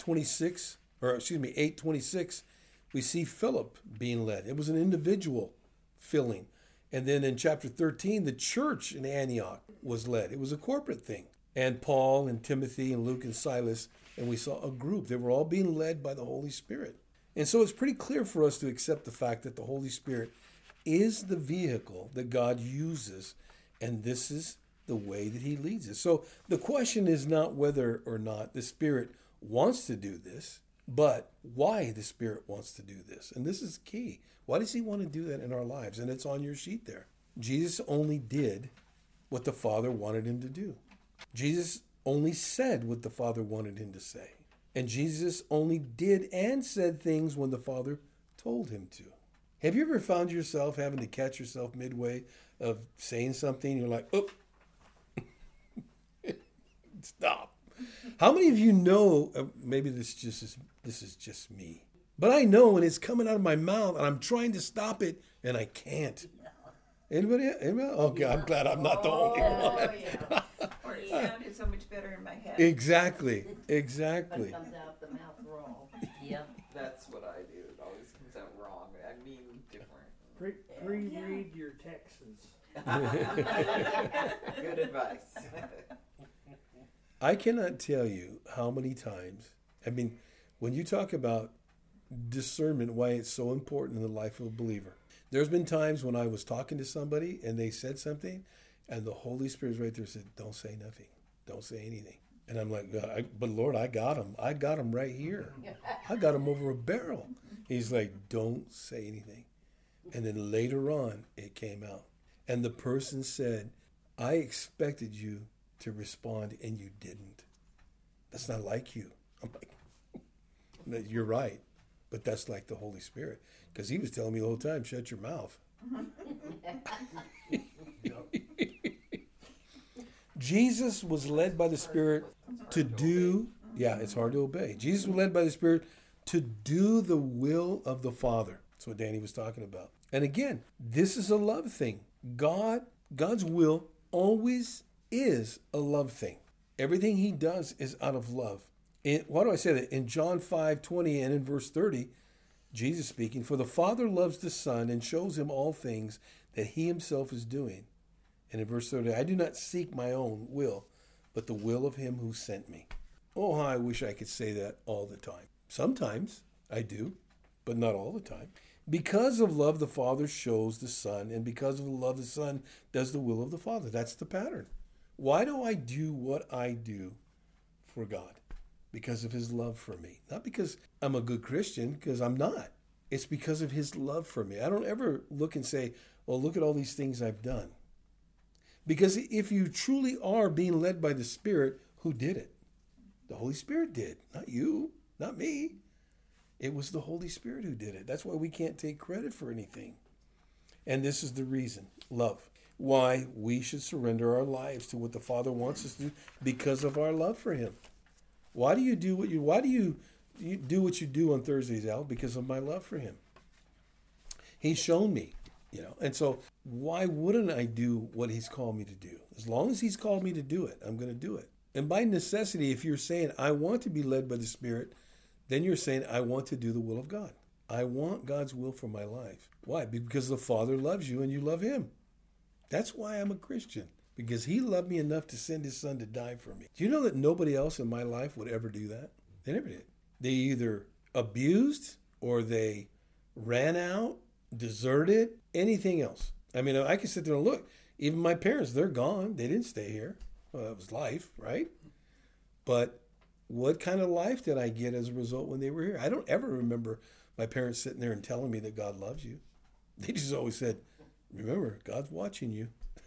8:26, we see Philip being led. It was an individual filling. And then in chapter 13, the church in Antioch was led. It was a corporate thing. And Paul and Timothy and Luke and Silas, and we saw a group. They were all being led by the Holy Spirit. And so it's pretty clear for us to accept the fact that the Holy Spirit is the vehicle that God uses, and this is the way that he leads us. So the question is not whether or not the Spirit wants to do this, but why the Spirit wants to do this. And this is key. Why does he want to do that in our lives? And it's on your sheet there. Jesus only did what the Father wanted him to do. Jesus only said what the Father wanted him to say. And Jesus only did and said things when the Father told him to. Have you ever found yourself having to catch yourself midway of saying something? You're like, oh, stop. How many of you know, maybe this is just me, but I know when it's coming out of my mouth and I'm trying to stop it and I can't. Anybody? Okay, I'm glad I'm not the only one. Yeah. Or it sounded so much better in my head. Exactly. But it comes out the mouth raw. Yep. That's what I do. It always comes out wrong. I mean different. Pre-read your texts. Good advice. I cannot tell you how many times, I mean, when you talk about discernment, why it's so important in the life of a believer. There's been times when I was talking to somebody and they said something and the Holy Spirit's right there and said, don't say nothing. Don't say anything. And I'm like, but Lord, I got him. I got him right here. I got him over a barrel. He's like, don't say anything. And then later on, it came out. And the person said, I expected you to respond and you didn't. That's not like you. I'm like, you're right. But that's like the Holy Spirit. Because he was telling me the whole time, shut your mouth. Jesus was led by the Spirit to do, it's hard to obey. Jesus was led by the Spirit to do the will of the Father. That's what Danny was talking about. And again, this is a love thing. God's will always is a love thing. Everything he does is out of love. Why do I say that? In John 5:20 and in verse 30, Jesus speaking, for the Father loves the Son and shows him all things that he himself is doing. And in verse 30, I do not seek my own will, but the will of him who sent me. Oh, how I wish I could say that all the time. Sometimes I do. but not all the time. Because of love, the Father shows the Son, and because of the love, the Son does the will of the Father. That's the pattern. Why do I do what I do for God? Because of his love for me. Not because I'm a good Christian, because I'm not. It's because of his love for me. I don't ever look and say, well, look at all these things I've done. Because if you truly are being led by the Spirit, who did it? The Holy Spirit did. Not you, not me. It was the Holy Spirit who did it. That's why we can't take credit for anything. And this is the reason, love. Why we should surrender our lives to what the Father wants us to do, because of our love for him. Why do you do what you do what you do on Thursdays, Al? Because of my love for him. He's shown me, and so why wouldn't I do what he's called me to do? As long as he's called me to do it, I'm going to do it. And by necessity, if you're saying, I want to be led by the Spirit, then you're saying, I want to do the will of God. I want God's will for my life. Why? Because the Father loves you and you love him. That's why I'm a Christian. Because he loved me enough to send his Son to die for me. Do you know that nobody else in my life would ever do that? They never did. They either abused or they ran out, deserted, anything else. I mean, I can sit there and look. Even my parents, they're gone. They didn't stay here. Well, that was life, right? But what kind of life did I get as a result when they were here? I don't ever remember my parents sitting there and telling me that God loves you. They just always said, remember, God's watching you.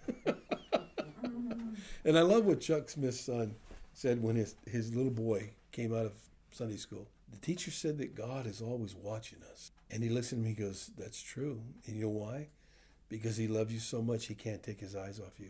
And I love what Chuck Smith's son said when his little boy came out of Sunday school. The teacher said that God is always watching us. And he listened to me and goes, that's true. And you know why? Because he loves you so much he can't take his eyes off you.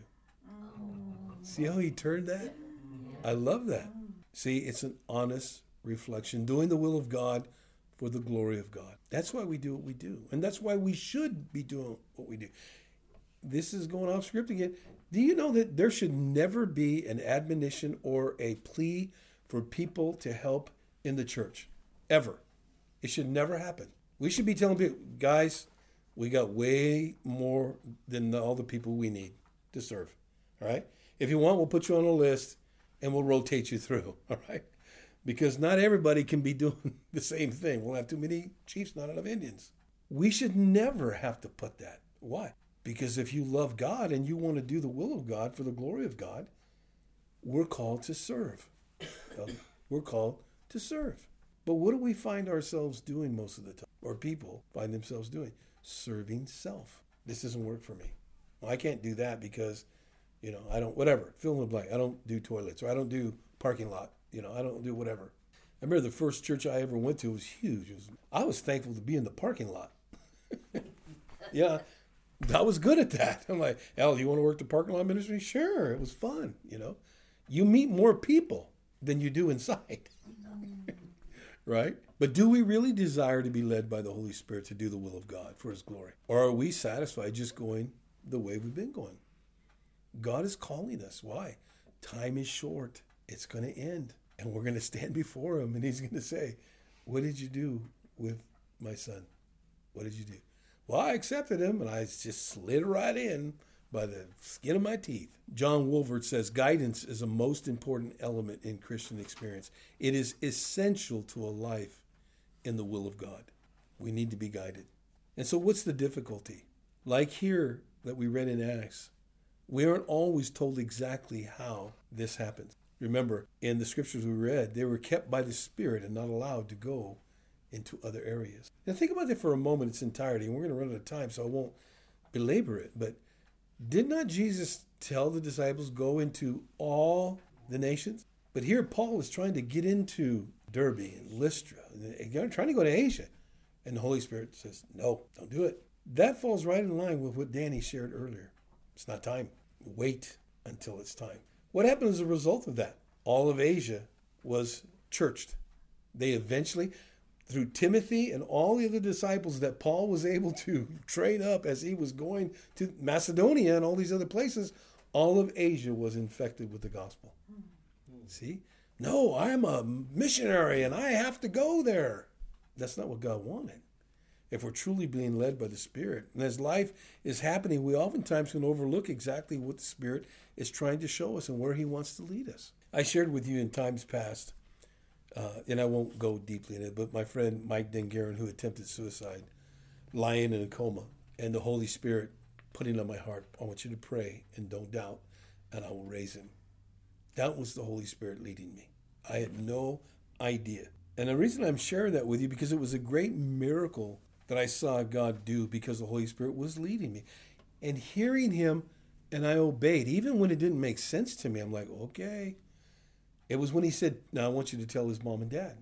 See how he turned that? I love that. See, it's an honest reflection, doing the will of God for the glory of God. That's why we do what we do. And that's why we should be doing what we do. This is going off script again. Do you know that there should never be an admonition or a plea for people to help in the church? Ever. It should never happen. We should be telling people, guys, we got way more than all the people we need to serve. All right? If you want, we'll put you on a list and we'll rotate you through. All right? Because not everybody can be doing the same thing. We'll have too many chiefs, not enough Indians. We should never have to put that. Why? Because if you love God and you want to do the will of God for the glory of God, we're called to serve. We're called to serve. But what do we find ourselves doing most of the time? Or people find themselves doing? Serving self. This doesn't work for me. Well, I can't do that because, I don't, whatever, fill in the blank. I don't do toilets, or I don't do parking lot. I don't do whatever. I remember the first church I ever went to was huge. I was thankful to be in the parking lot. Yeah, I was good at that. I'm like, Al, you want to work the parking lot ministry? Sure, it was fun. You meet more people than you do inside. Right? But do we really desire to be led by the Holy Spirit to do the will of God for his glory? Or are we satisfied just going the way we've been going? God is calling us. Why? Time is short. It's going to end. And we're going to stand before him and he's going to say, what did you do with my son? What did you do? Well, I accepted him and I just slid right in by the skin of my teeth. John Wolvert says guidance is a most important element in Christian experience. It is essential to a life in the will of God. We need to be guided. And so what's the difficulty? Like here that we read in Acts, we aren't always told exactly how this happens. Remember, in the scriptures we read, they were kept by the Spirit and not allowed to go into other areas. Now think about that for a moment in its entirety, and we're going to run out of time, so I won't belabor it. But did not Jesus tell the disciples, go into all the nations? But here Paul is trying to get into Derbe and Lystra, and trying to go to Asia. And the Holy Spirit says, no, don't do it. That falls right in line with what Danny shared earlier. It's not time. Wait until it's time. What happened as a result of that? All of Asia was churched. They eventually, through Timothy and all the other disciples that Paul was able to train up as he was going to Macedonia and all these other places, all of Asia was infected with the gospel. See? No, I'm a missionary and I have to go there. That's not what God wanted. If we're truly being led by the Spirit, and as life is happening, we oftentimes can overlook exactly what the Spirit is trying to show us and where he wants to lead us. I shared with you in times past And I won't go deeply in it, but my friend Mike Dengarin, who attempted suicide, lying in a coma, and the Holy Spirit putting on my heart, I want you to pray and don't doubt, and I will raise him. That was the Holy Spirit leading me. I had no idea. And the reason I'm sharing that with you, because it was a great miracle that I saw God do because the Holy Spirit was leading me. And hearing him, and I obeyed, even when it didn't make sense to me. I'm like, okay. It was when he said, now I want you to tell his mom and dad.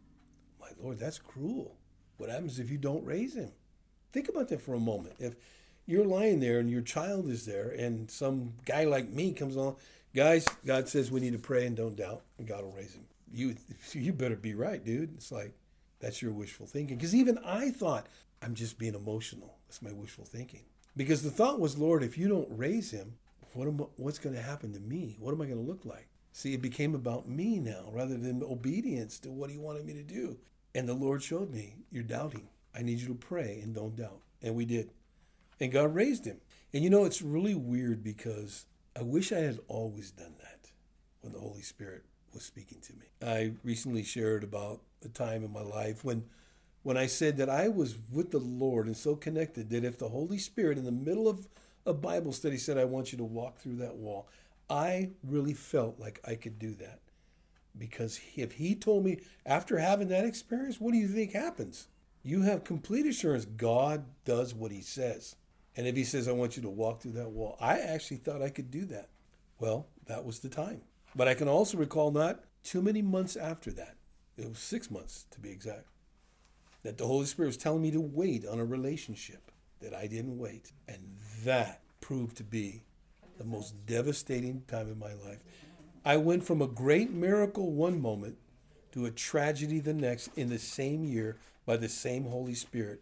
My Lord, that's cruel. What happens if you don't raise him? Think about that for a moment. If you're lying there and your child is there and some guy like me comes along, guys, God says we need to pray and don't doubt, and God will raise him. You better be right, dude. It's like, that's your wishful thinking. Because even I thought, I'm just being emotional. That's my wishful thinking. Because the thought was, Lord, if you don't raise him, what's going to happen to me? What am I going to look like? See, it became about me now rather than obedience to what he wanted me to do. And the Lord showed me, you're doubting. I need you to pray and don't doubt. And we did. And God raised him. And you know, it's really weird because I wish I had always done that when the Holy Spirit was speaking to me. I recently shared about a time in my life when I said that I was with the Lord and so connected that if the Holy Spirit in the middle of a Bible study said, I want you to walk through that wall, I really felt like I could do that. Because if he told me after having that experience, what do you think happens? You have complete assurance God does what he says. And if he says, I want you to walk through that wall, I actually thought I could do that. Well, that was the time. But I can also recall not too many months after that, it was 6 months to be exact, that the Holy Spirit was telling me to wait on a relationship that I didn't wait. And that proved to be the most devastating time in my life. I went from a great miracle one moment to a tragedy the next in the same year by the same Holy Spirit.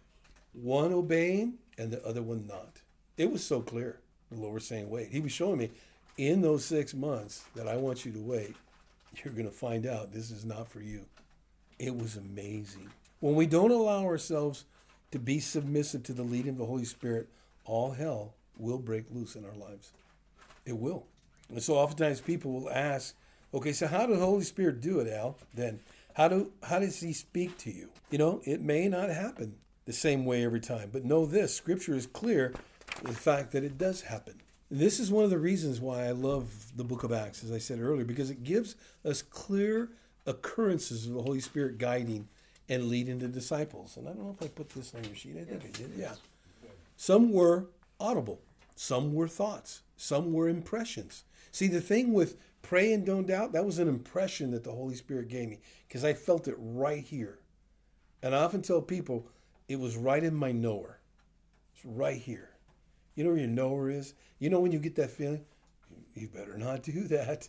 One obeying and the other one not. It was so clear. The Lord was saying, wait. He was showing me in those 6 months that I want you to wait. You're going to find out this is not for you. It was amazing. When we don't allow ourselves to be submissive to the leading of the Holy Spirit, all hell will break loose in our lives. It will. And so oftentimes people will ask, okay, so how did the Holy Spirit do it, Al? Then how does he speak to you? You know, it may not happen the same way every time, but know this, Scripture is clear the fact that it does happen. This is one of the reasons why I love the book of Acts, as I said earlier, because it gives us clear occurrences of the Holy Spirit guiding and leading the disciples. And I don't know if I put this on your sheet. I think I did. Yeah. Some were audible. Some were thoughts. Some were impressions. See, the thing with pray and don't doubt, that was an impression that the Holy Spirit gave me because I felt it right here. And I often tell people it was right in my knower. It's right here. You know where your knower is? You know when you get that feeling? You better not do that.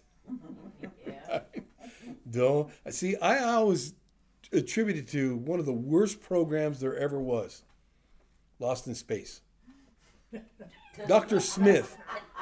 Yeah. Don't. See, I always attribute it to one of the worst programs there ever was. Lost in Space. Dr. Smith.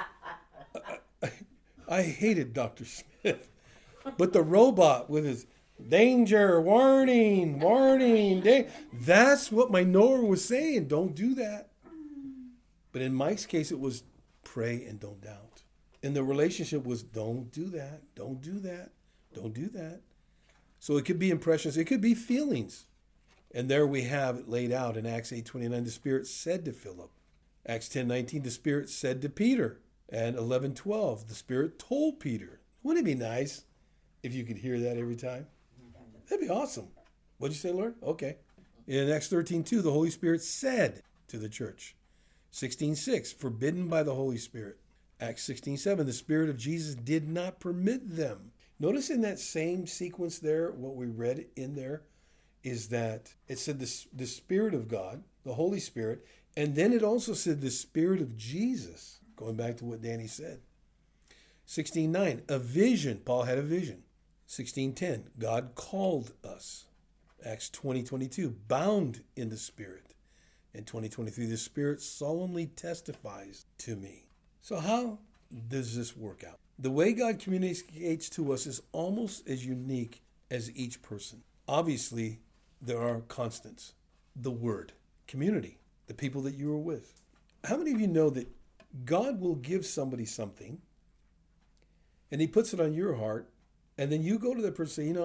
I hated Dr. Smith. But the robot with his danger, warning, that's what my knower was saying. Don't do that. But in Mike's case, it was pray and don't doubt. And the relationship was don't do that, don't do that, don't do that. So it could be impressions, it could be feelings. And there we have it laid out in Acts 8:29, the Spirit said to Philip. Acts 10:19, the Spirit said to Peter. And 11:12, the Spirit told Peter. Wouldn't it be nice if you could hear that every time? That'd be awesome. What'd you say, Lord? Okay. In Acts 13:2, the Holy Spirit said to the church. 16:6, forbidden by the Holy Spirit. Acts 16:7, the Spirit of Jesus did not permit them. Notice in that same sequence there, what we read in there is that it said the Spirit of God, the Holy Spirit, and then it also said the Spirit of Jesus, going back to what Danny said. 16:9, a vision. Paul had a vision. 16:10, God called us. Acts 20:22, bound in the Spirit. In 2023, the Spirit solemnly testifies to me. So how does this work out? The way God communicates to us is almost as unique as each person. Obviously, there are constants. The Word, community, the people that you are with. How many of you know that God will give somebody something and he puts it on your heart and then you go to the person and say,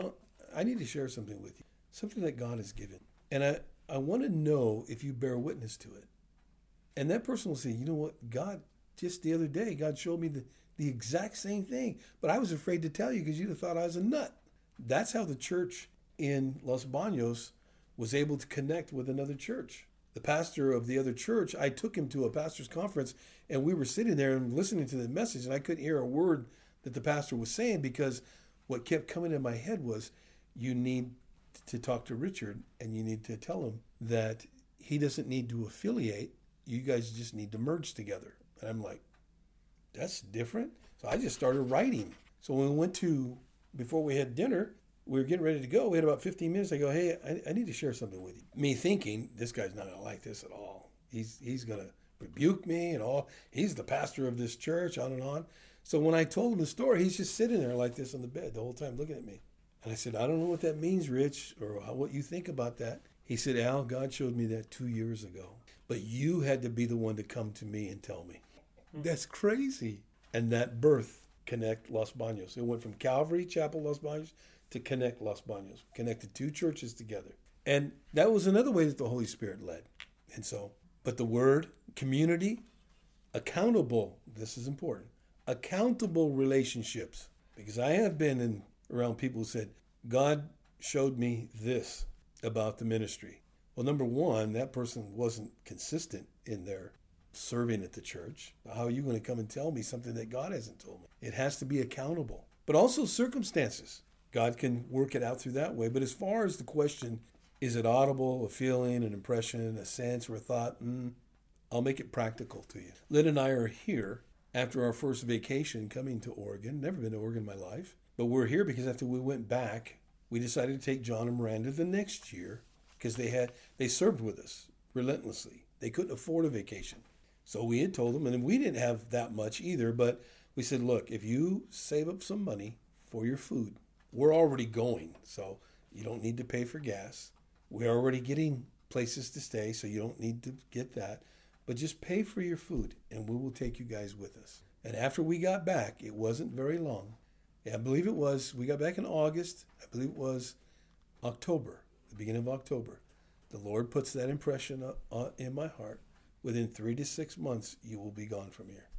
I need to share something with you, something that God has given. And I want to know if you bear witness to it. And that person will say, you know what, God, just the other day, God showed me the exact same thing. But I was afraid to tell you because you'd have thought I was a nut. That's how the church in Los Baños was able to connect with another church. The pastor of the other church, I took him to a pastor's conference, and we were sitting there and listening to the message, and I couldn't hear a word that the pastor was saying because what kept coming in my head was, you need to talk to Richard, and you need to tell him that he doesn't need to affiliate. You guys just need to merge together. And I'm like, that's different. So I just started writing. So when we went to, before we had dinner, we were getting ready to go. We had about 15 minutes. I go, hey, I need to share something with you. Me thinking, this guy's not going to like this at all. He's going to rebuke me and all. He's the pastor of this church, on and on. So when I told him the story, he's just sitting there like this on the bed the whole time looking at me. And I said, I don't know what that means, Rich, or what you think about that. He said, Al, God showed me that 2 years ago. But you had to be the one to come to me and tell me. That's crazy. And that birth Connect Los Baños. It went from Calvary Chapel Los Baños to Connect Los Baños. Connected two churches together. And that was another way that the Holy Spirit led. And so, but the word, community, accountable, this is important, accountable relationships. Because I have been around people who said, God showed me this about the ministry. Well, number one, that person wasn't consistent in their serving at the church. How are you going to come and tell me something that God hasn't told me? It has to be accountable. But also circumstances. God can work it out through that way. But as far as the question, is it audible, a feeling, an impression, a sense, or a thought? I'll make it practical to you. Lynn and I are here after our first vacation coming to Oregon. Never been to Oregon in my life. But we're here because after we went back, we decided to take John and Miranda the next year because they served with us relentlessly. They couldn't afford a vacation. So we had told them, and we didn't have that much either, but we said, look, if you save up some money for your food, we're already going, so you don't need to pay for gas. We're already getting places to stay, so you don't need to get that. But just pay for your food, and we will take you guys with us. And after we got back, it wasn't very long. I believe it was, we got back in August. I believe it was October, the beginning of October. The Lord puts that impression in my heart. Within 3 to 6 months, you will be gone from here.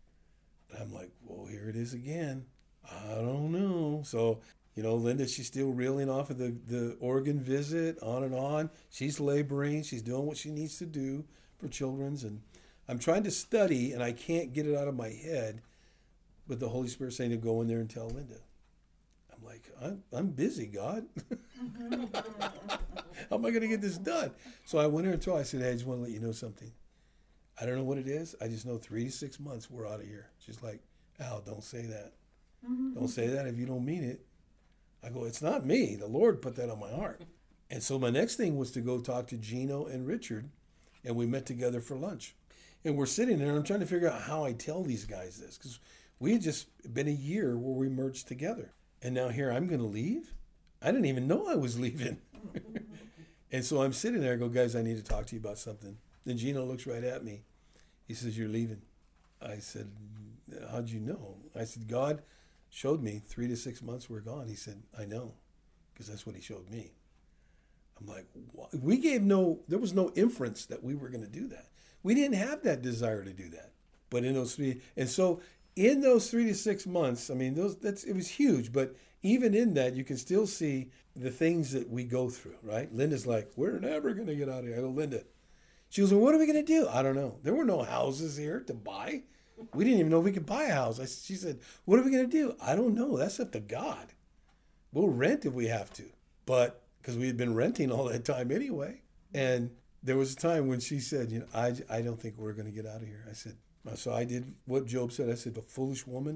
And I'm like, well, here it is again. I don't know. So, Linda, she's still reeling off of the Oregon visit, on and on. She's laboring. She's doing what she needs to do for children's. And I'm trying to study, and I can't get it out of my head. But the Holy Spirit saying to go in there and tell Linda. I'm like, I'm busy, God. How am I going to get this done? So I went in and told her, I said, hey, I just want to let you know something. I don't know what it is. I just know 3 to 6 months we're out of here. She's like, Al, don't say that. Don't say that if you don't mean it. I go, it's not me. The Lord put that on my heart. And so my next thing was to go talk to Gino and Richard, and we met together for lunch. And we're sitting there, and I'm trying to figure out how I tell these guys this, because we had just been a year where we merged together. And now here I'm going to leave? I didn't even know I was leaving. And so I'm sitting there, I go, guys, I need to talk to you about something. Then Gino looks right at me. He says, you're leaving. I said, how'd you know? I said, God showed me 3 to 6 months we're gone. He said, I know, because that's what he showed me. I'm like, what? There was no inference that we were going to do that. We didn't have that desire to do that. But in those 3, and so in those 3 to 6 months, I mean, it was huge. But even in that, you can still see the things that we go through, right? Linda's like, we're never going to get out of here. I go, Linda. She goes, well, what are we going to do? I don't know. There were no houses here to buy. We didn't even know we could buy a house. She said, what are we going to do? I don't know. That's up to God. We'll rent if we have to. But because we had been renting all that time anyway. And there was a time when she said, I don't think we're going to get out of here. I said, so I did what Job said. I said, but foolish woman.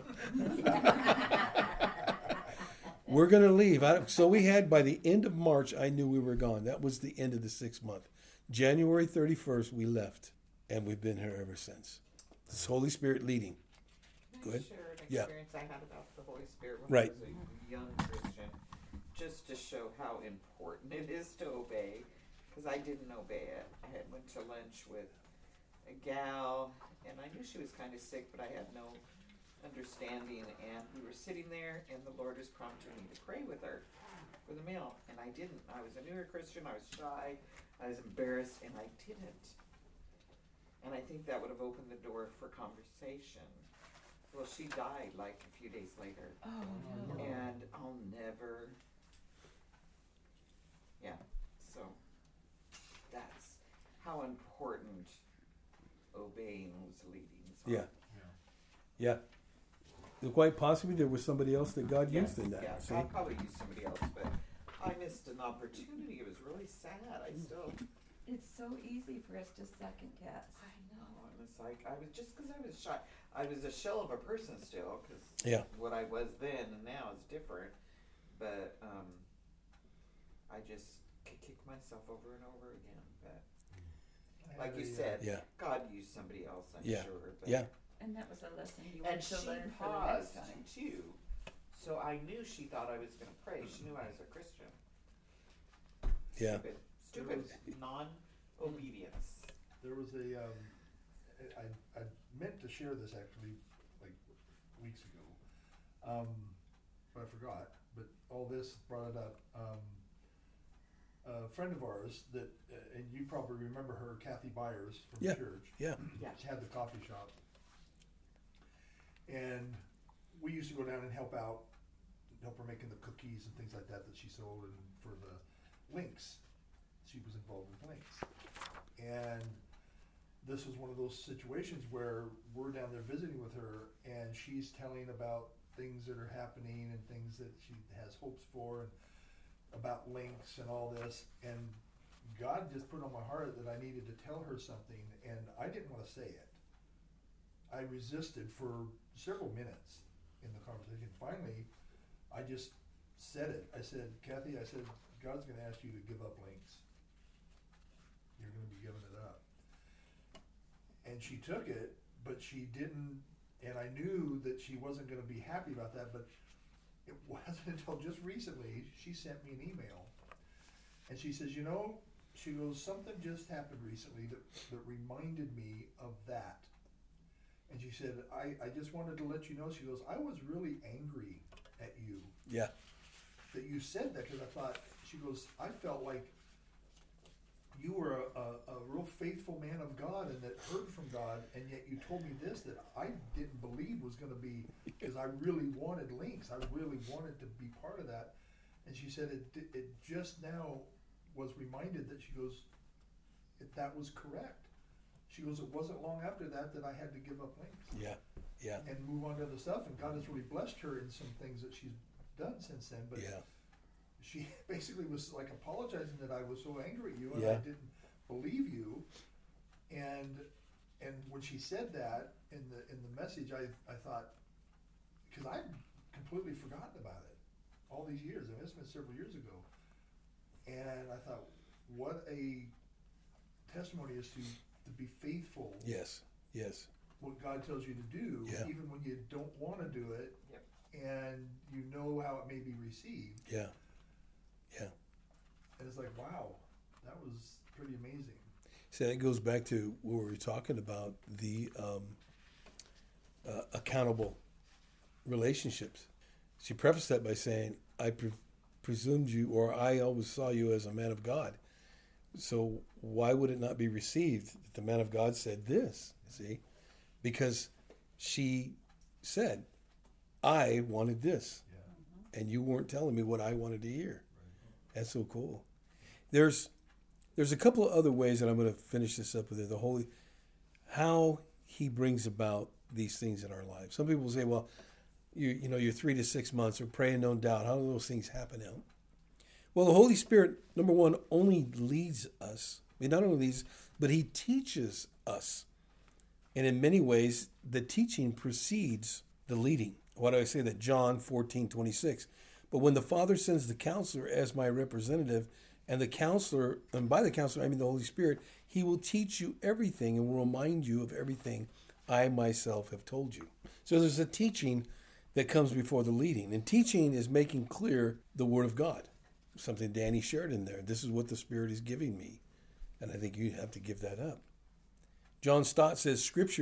We're going to leave. So we had, by the end of March, I knew we were gone. That was the end of the 6th month. January 31st, we left, and we've been here ever since. This Holy Spirit leading. Go ahead. Share an Yeah. experience I had about the Holy Spirit when Right. I was a young Christian, just to show how important it is to obey, because I didn't obey it. I had went to lunch with a gal, and I knew she was kind of sick, but I had no understanding, and we were sitting there, and the Lord was prompting me to pray with her for the meal, and I didn't. I was a newer Christian, I was shy, I was embarrassed, and I didn't. And I think that would have opened the door for conversation. Well, she died like a few days later, Oh, no. and I'll never, so that's how important obeying those leadings are. Yeah. Yeah. Quite possibly there was somebody else that God used in that. Yes, See? I'll probably use somebody else, but I missed an opportunity. It was really sad. I still, It's so easy for us to second guess. I know, and it's like, I was, just because I was shy, I was a shell of a person still, because Yeah. what I was then and now is different, but, I just could kick myself over and over again, but, I like had you a, said, Yeah. God used somebody else, I'm Yeah. sure, but. Yeah. And that was a lesson you And want to she learn for the next paused time. too, so I knew she thought I was going to pray. She knew I was a Christian. Yeah. Stupid non-obedience. There was a, I meant to share this actually, like, weeks ago, but I forgot, but all this brought it up. A friend of ours that, and you probably remember her, Kathy Byers from Yeah. the church. Yeah. Yeah. She had the coffee shop. And we used to go down and help out, help her making the cookies and things like that she sold, and for the links. She was involved with links. And this was one of those situations where we're down there visiting with her, and she's telling about things that are happening and things that she has hopes for, and about links and all this. And God just put on my heart that I needed to tell her something, and I didn't want to say it. I resisted for several minutes in the conversation. Finally, I just said it. I said, Kathy, I said, God's going to ask you to give up links. You're going to be giving it up. And she took it, but she didn't, and I knew that she wasn't going to be happy about that, but it wasn't until just recently she sent me an email. And she says, she goes, something just happened recently that reminded me of that. And she said, I just wanted to let you know, she goes, I was really angry at you Yeah. that you said that, because I thought, she goes, I felt like you were a real faithful man of God and that heard from God, and yet you told me this that I didn't believe was going to be, because I really wanted links. I really wanted to be part of that. And she said it just now was reminded that, she goes, that was correct. She goes, it wasn't long after that I had to give up links. Yeah. Yeah. And move on to other stuff, and God has really blessed her in some things that she's done since then. But Yeah. she basically was like apologizing that I was so angry at you and Yeah. I didn't believe you. And when she said that in the message, I thought, because I'd completely forgotten about it all these years. I mean, it's been several years ago. And I thought, what a testimony is to be faithful. Yes. Yes. What God tells you to do, Yeah. even when you don't want to do it, Yep. and you know how it may be received. Yeah. Yeah. And it's like, wow, that was pretty amazing. See, that goes back to what we were talking about, the accountable relationships. She prefaced that by saying, I presumed you, or I always saw you as a man of God. So why would it not be received that the man of God said this? See? Because she said, I wanted this, and you weren't telling me what I wanted to hear. That's so cool. There's a couple of other ways that I'm going to finish this up with it. How he brings about these things in our lives. Some people say, well, you're 3 to 6 months or praying, no doubt. How do those things happen now? Well, the Holy Spirit, number one, only leads us. I mean, not only leads, but he teaches us. And in many ways, the teaching precedes the leading. Why do I say that? John 14:26. But when the Father sends the Counselor as my representative, and the Counselor, and by the Counselor I mean the Holy Spirit, he will teach you everything and will remind you of everything I myself have told you. So there's a teaching that comes before the leading. And teaching is making clear the Word of God. Something Danny shared in there. This is what the Spirit is giving me. And I think you have to give that up. John Stott says Scripture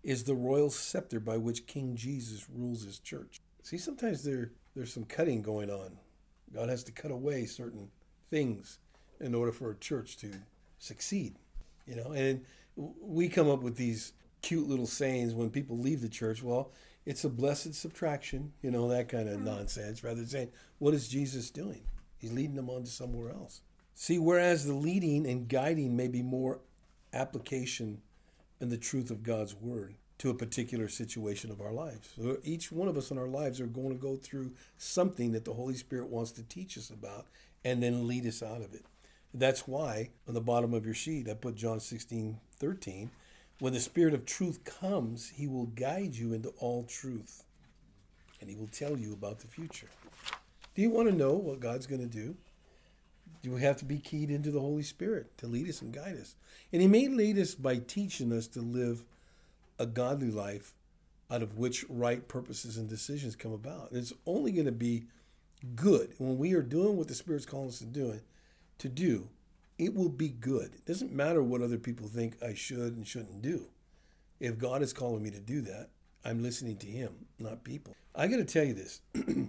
is the royal scepter by which King Jesus rules his church. See, sometimes there's some cutting going on. God has to cut away certain things in order for a church to succeed. And we come up with these cute little sayings when people leave the church. Well, it's a blessed subtraction, that kind of nonsense, rather than saying, what is Jesus doing? He's leading them on to somewhere else. See, whereas the leading and guiding may be more application in the truth of God's word to a particular situation of our lives. So each one of us in our lives are going to go through something that the Holy Spirit wants to teach us about and then lead us out of it. That's why on the bottom of your sheet, I put John 16:13. When the Spirit of truth comes, he will guide you into all truth, and he will tell you about the future. Do you want to know what God's going to do? You have to be keyed into the Holy Spirit to lead us and guide us. And he may lead us by teaching us to live a godly life out of which right purposes and decisions come about. And it's only going to be good when we are doing what the Spirit's calling us to do. It will be good. It doesn't matter what other people think I should and shouldn't do. If God is calling me to do that, I'm listening to him, not people. I got to tell you this.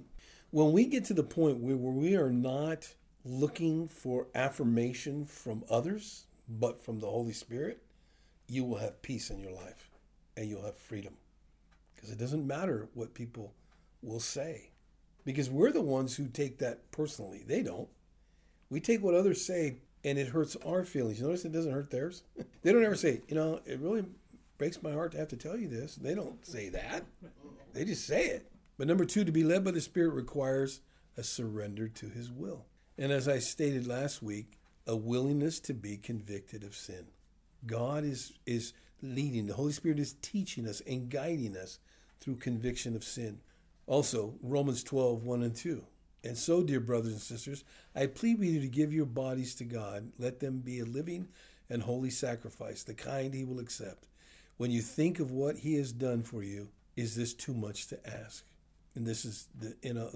When we get to the point where we are not looking for affirmation from others, but from the Holy Spirit, you will have peace in your life and you'll have freedom. Because it doesn't matter what people will say. Because we're the ones who take that personally. They don't. We take what others say and it hurts our feelings. You notice it doesn't hurt theirs? They don't ever say, it really breaks my heart to have to tell you this. They don't say that. They just say it. But number 2, to be led by the Spirit requires a surrender to his will. And as I stated last week, a willingness to be convicted of sin. God is leading. The Holy Spirit is teaching us and guiding us through conviction of sin. Also, Romans 12:1-2. And so, dear brothers and sisters, I plead with you to give your bodies to God. Let them be a living and holy sacrifice, the kind he will accept. When you think of what he has done for you, is this too much to ask? And this is the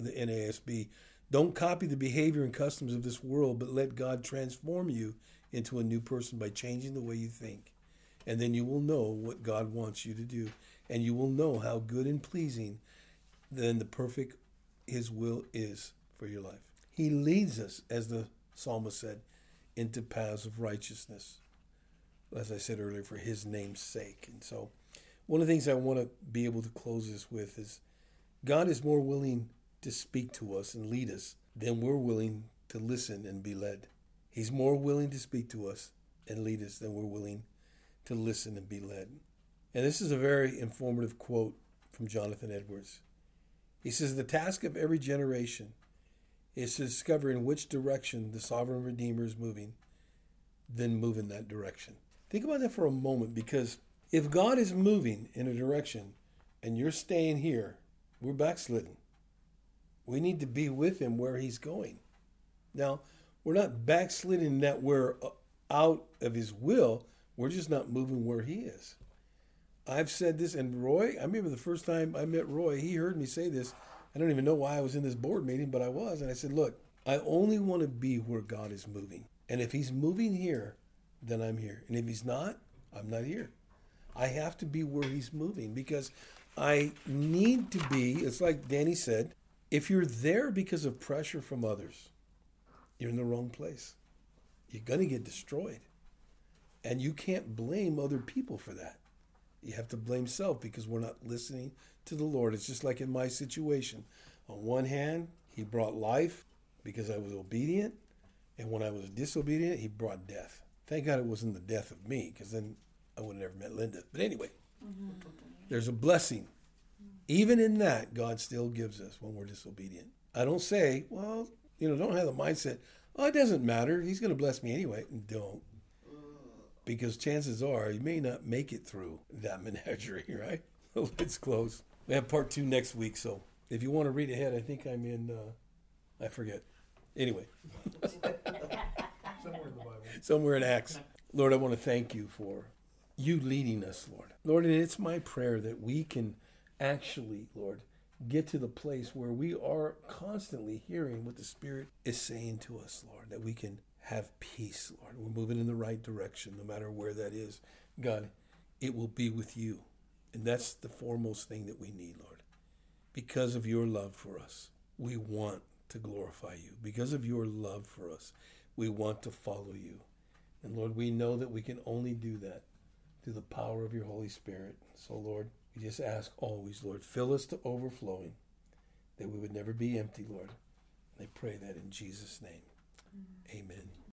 NASB. Don't copy the behavior and customs of this world, but let God transform you into a new person by changing the way you think. And then you will know what God wants you to do. And you will know how good and pleasing then the perfect his will is for your life. He leads us, as the psalmist said, into paths of righteousness, as I said earlier, for his name's sake. And so one of the things I want to be able to close this with is God is more willing to speak to us and lead us than we're willing to listen and be led. He's more willing to speak to us and lead us than we're willing to listen and be led. And this is a very informative quote from Jonathan Edwards. He says, the task of every generation is to discover in which direction the sovereign Redeemer is moving, then move in that direction. Think about that for a moment, because if God is moving in a direction and you're staying here, we're backslidden. We need to be with him where he's going. Now, we're not backslidden that we're out of his will. We're just not moving where he is. I've said this, and Roy, I remember the first time I met Roy, he heard me say this. I don't even know why I was in this board meeting, but I was. And I said, look, I only want to be where God is moving. And if he's moving here, then I'm here. And if he's not, I'm not here. I have to be where he's moving because I need to be, it's like Danny said, if you're there because of pressure from others, you're in the wrong place. You're going to get destroyed. And you can't blame other people for that. You have to blame self because we're not listening to the Lord. It's just like in my situation. On one hand, he brought life because I was obedient. And when I was disobedient, he brought death. Thank God it wasn't the death of me, because then I would have never met Linda. But anyway, there's a blessing. Even in that, God still gives us when we're disobedient. I don't say, well, don't have the mindset, it doesn't matter. He's going to bless me anyway. Don't. Because chances are you may not make it through that menagerie, right? Let's close. We have part 2 next week, so if you want to read ahead, I think I'm in, I forget. Anyway. Somewhere in the Bible. Somewhere in Acts. Lord, I want to thank you for you leading us, Lord. Lord, and it's my prayer that we can actually, Lord, get to the place where we are constantly hearing what the Spirit is saying to us, Lord, that we can have peace, Lord. We're moving in the right direction, no matter where that is. God, it will be with you. And that's the foremost thing that we need, Lord. Because of your love for us, we want to glorify you. Because of your love for us, we want to follow you. And Lord, we know that we can only do that through the power of your Holy Spirit. So, Lord, we just ask always, Lord, fill us to overflowing, that we would never be empty, Lord. And I pray that in Jesus' name. Amen.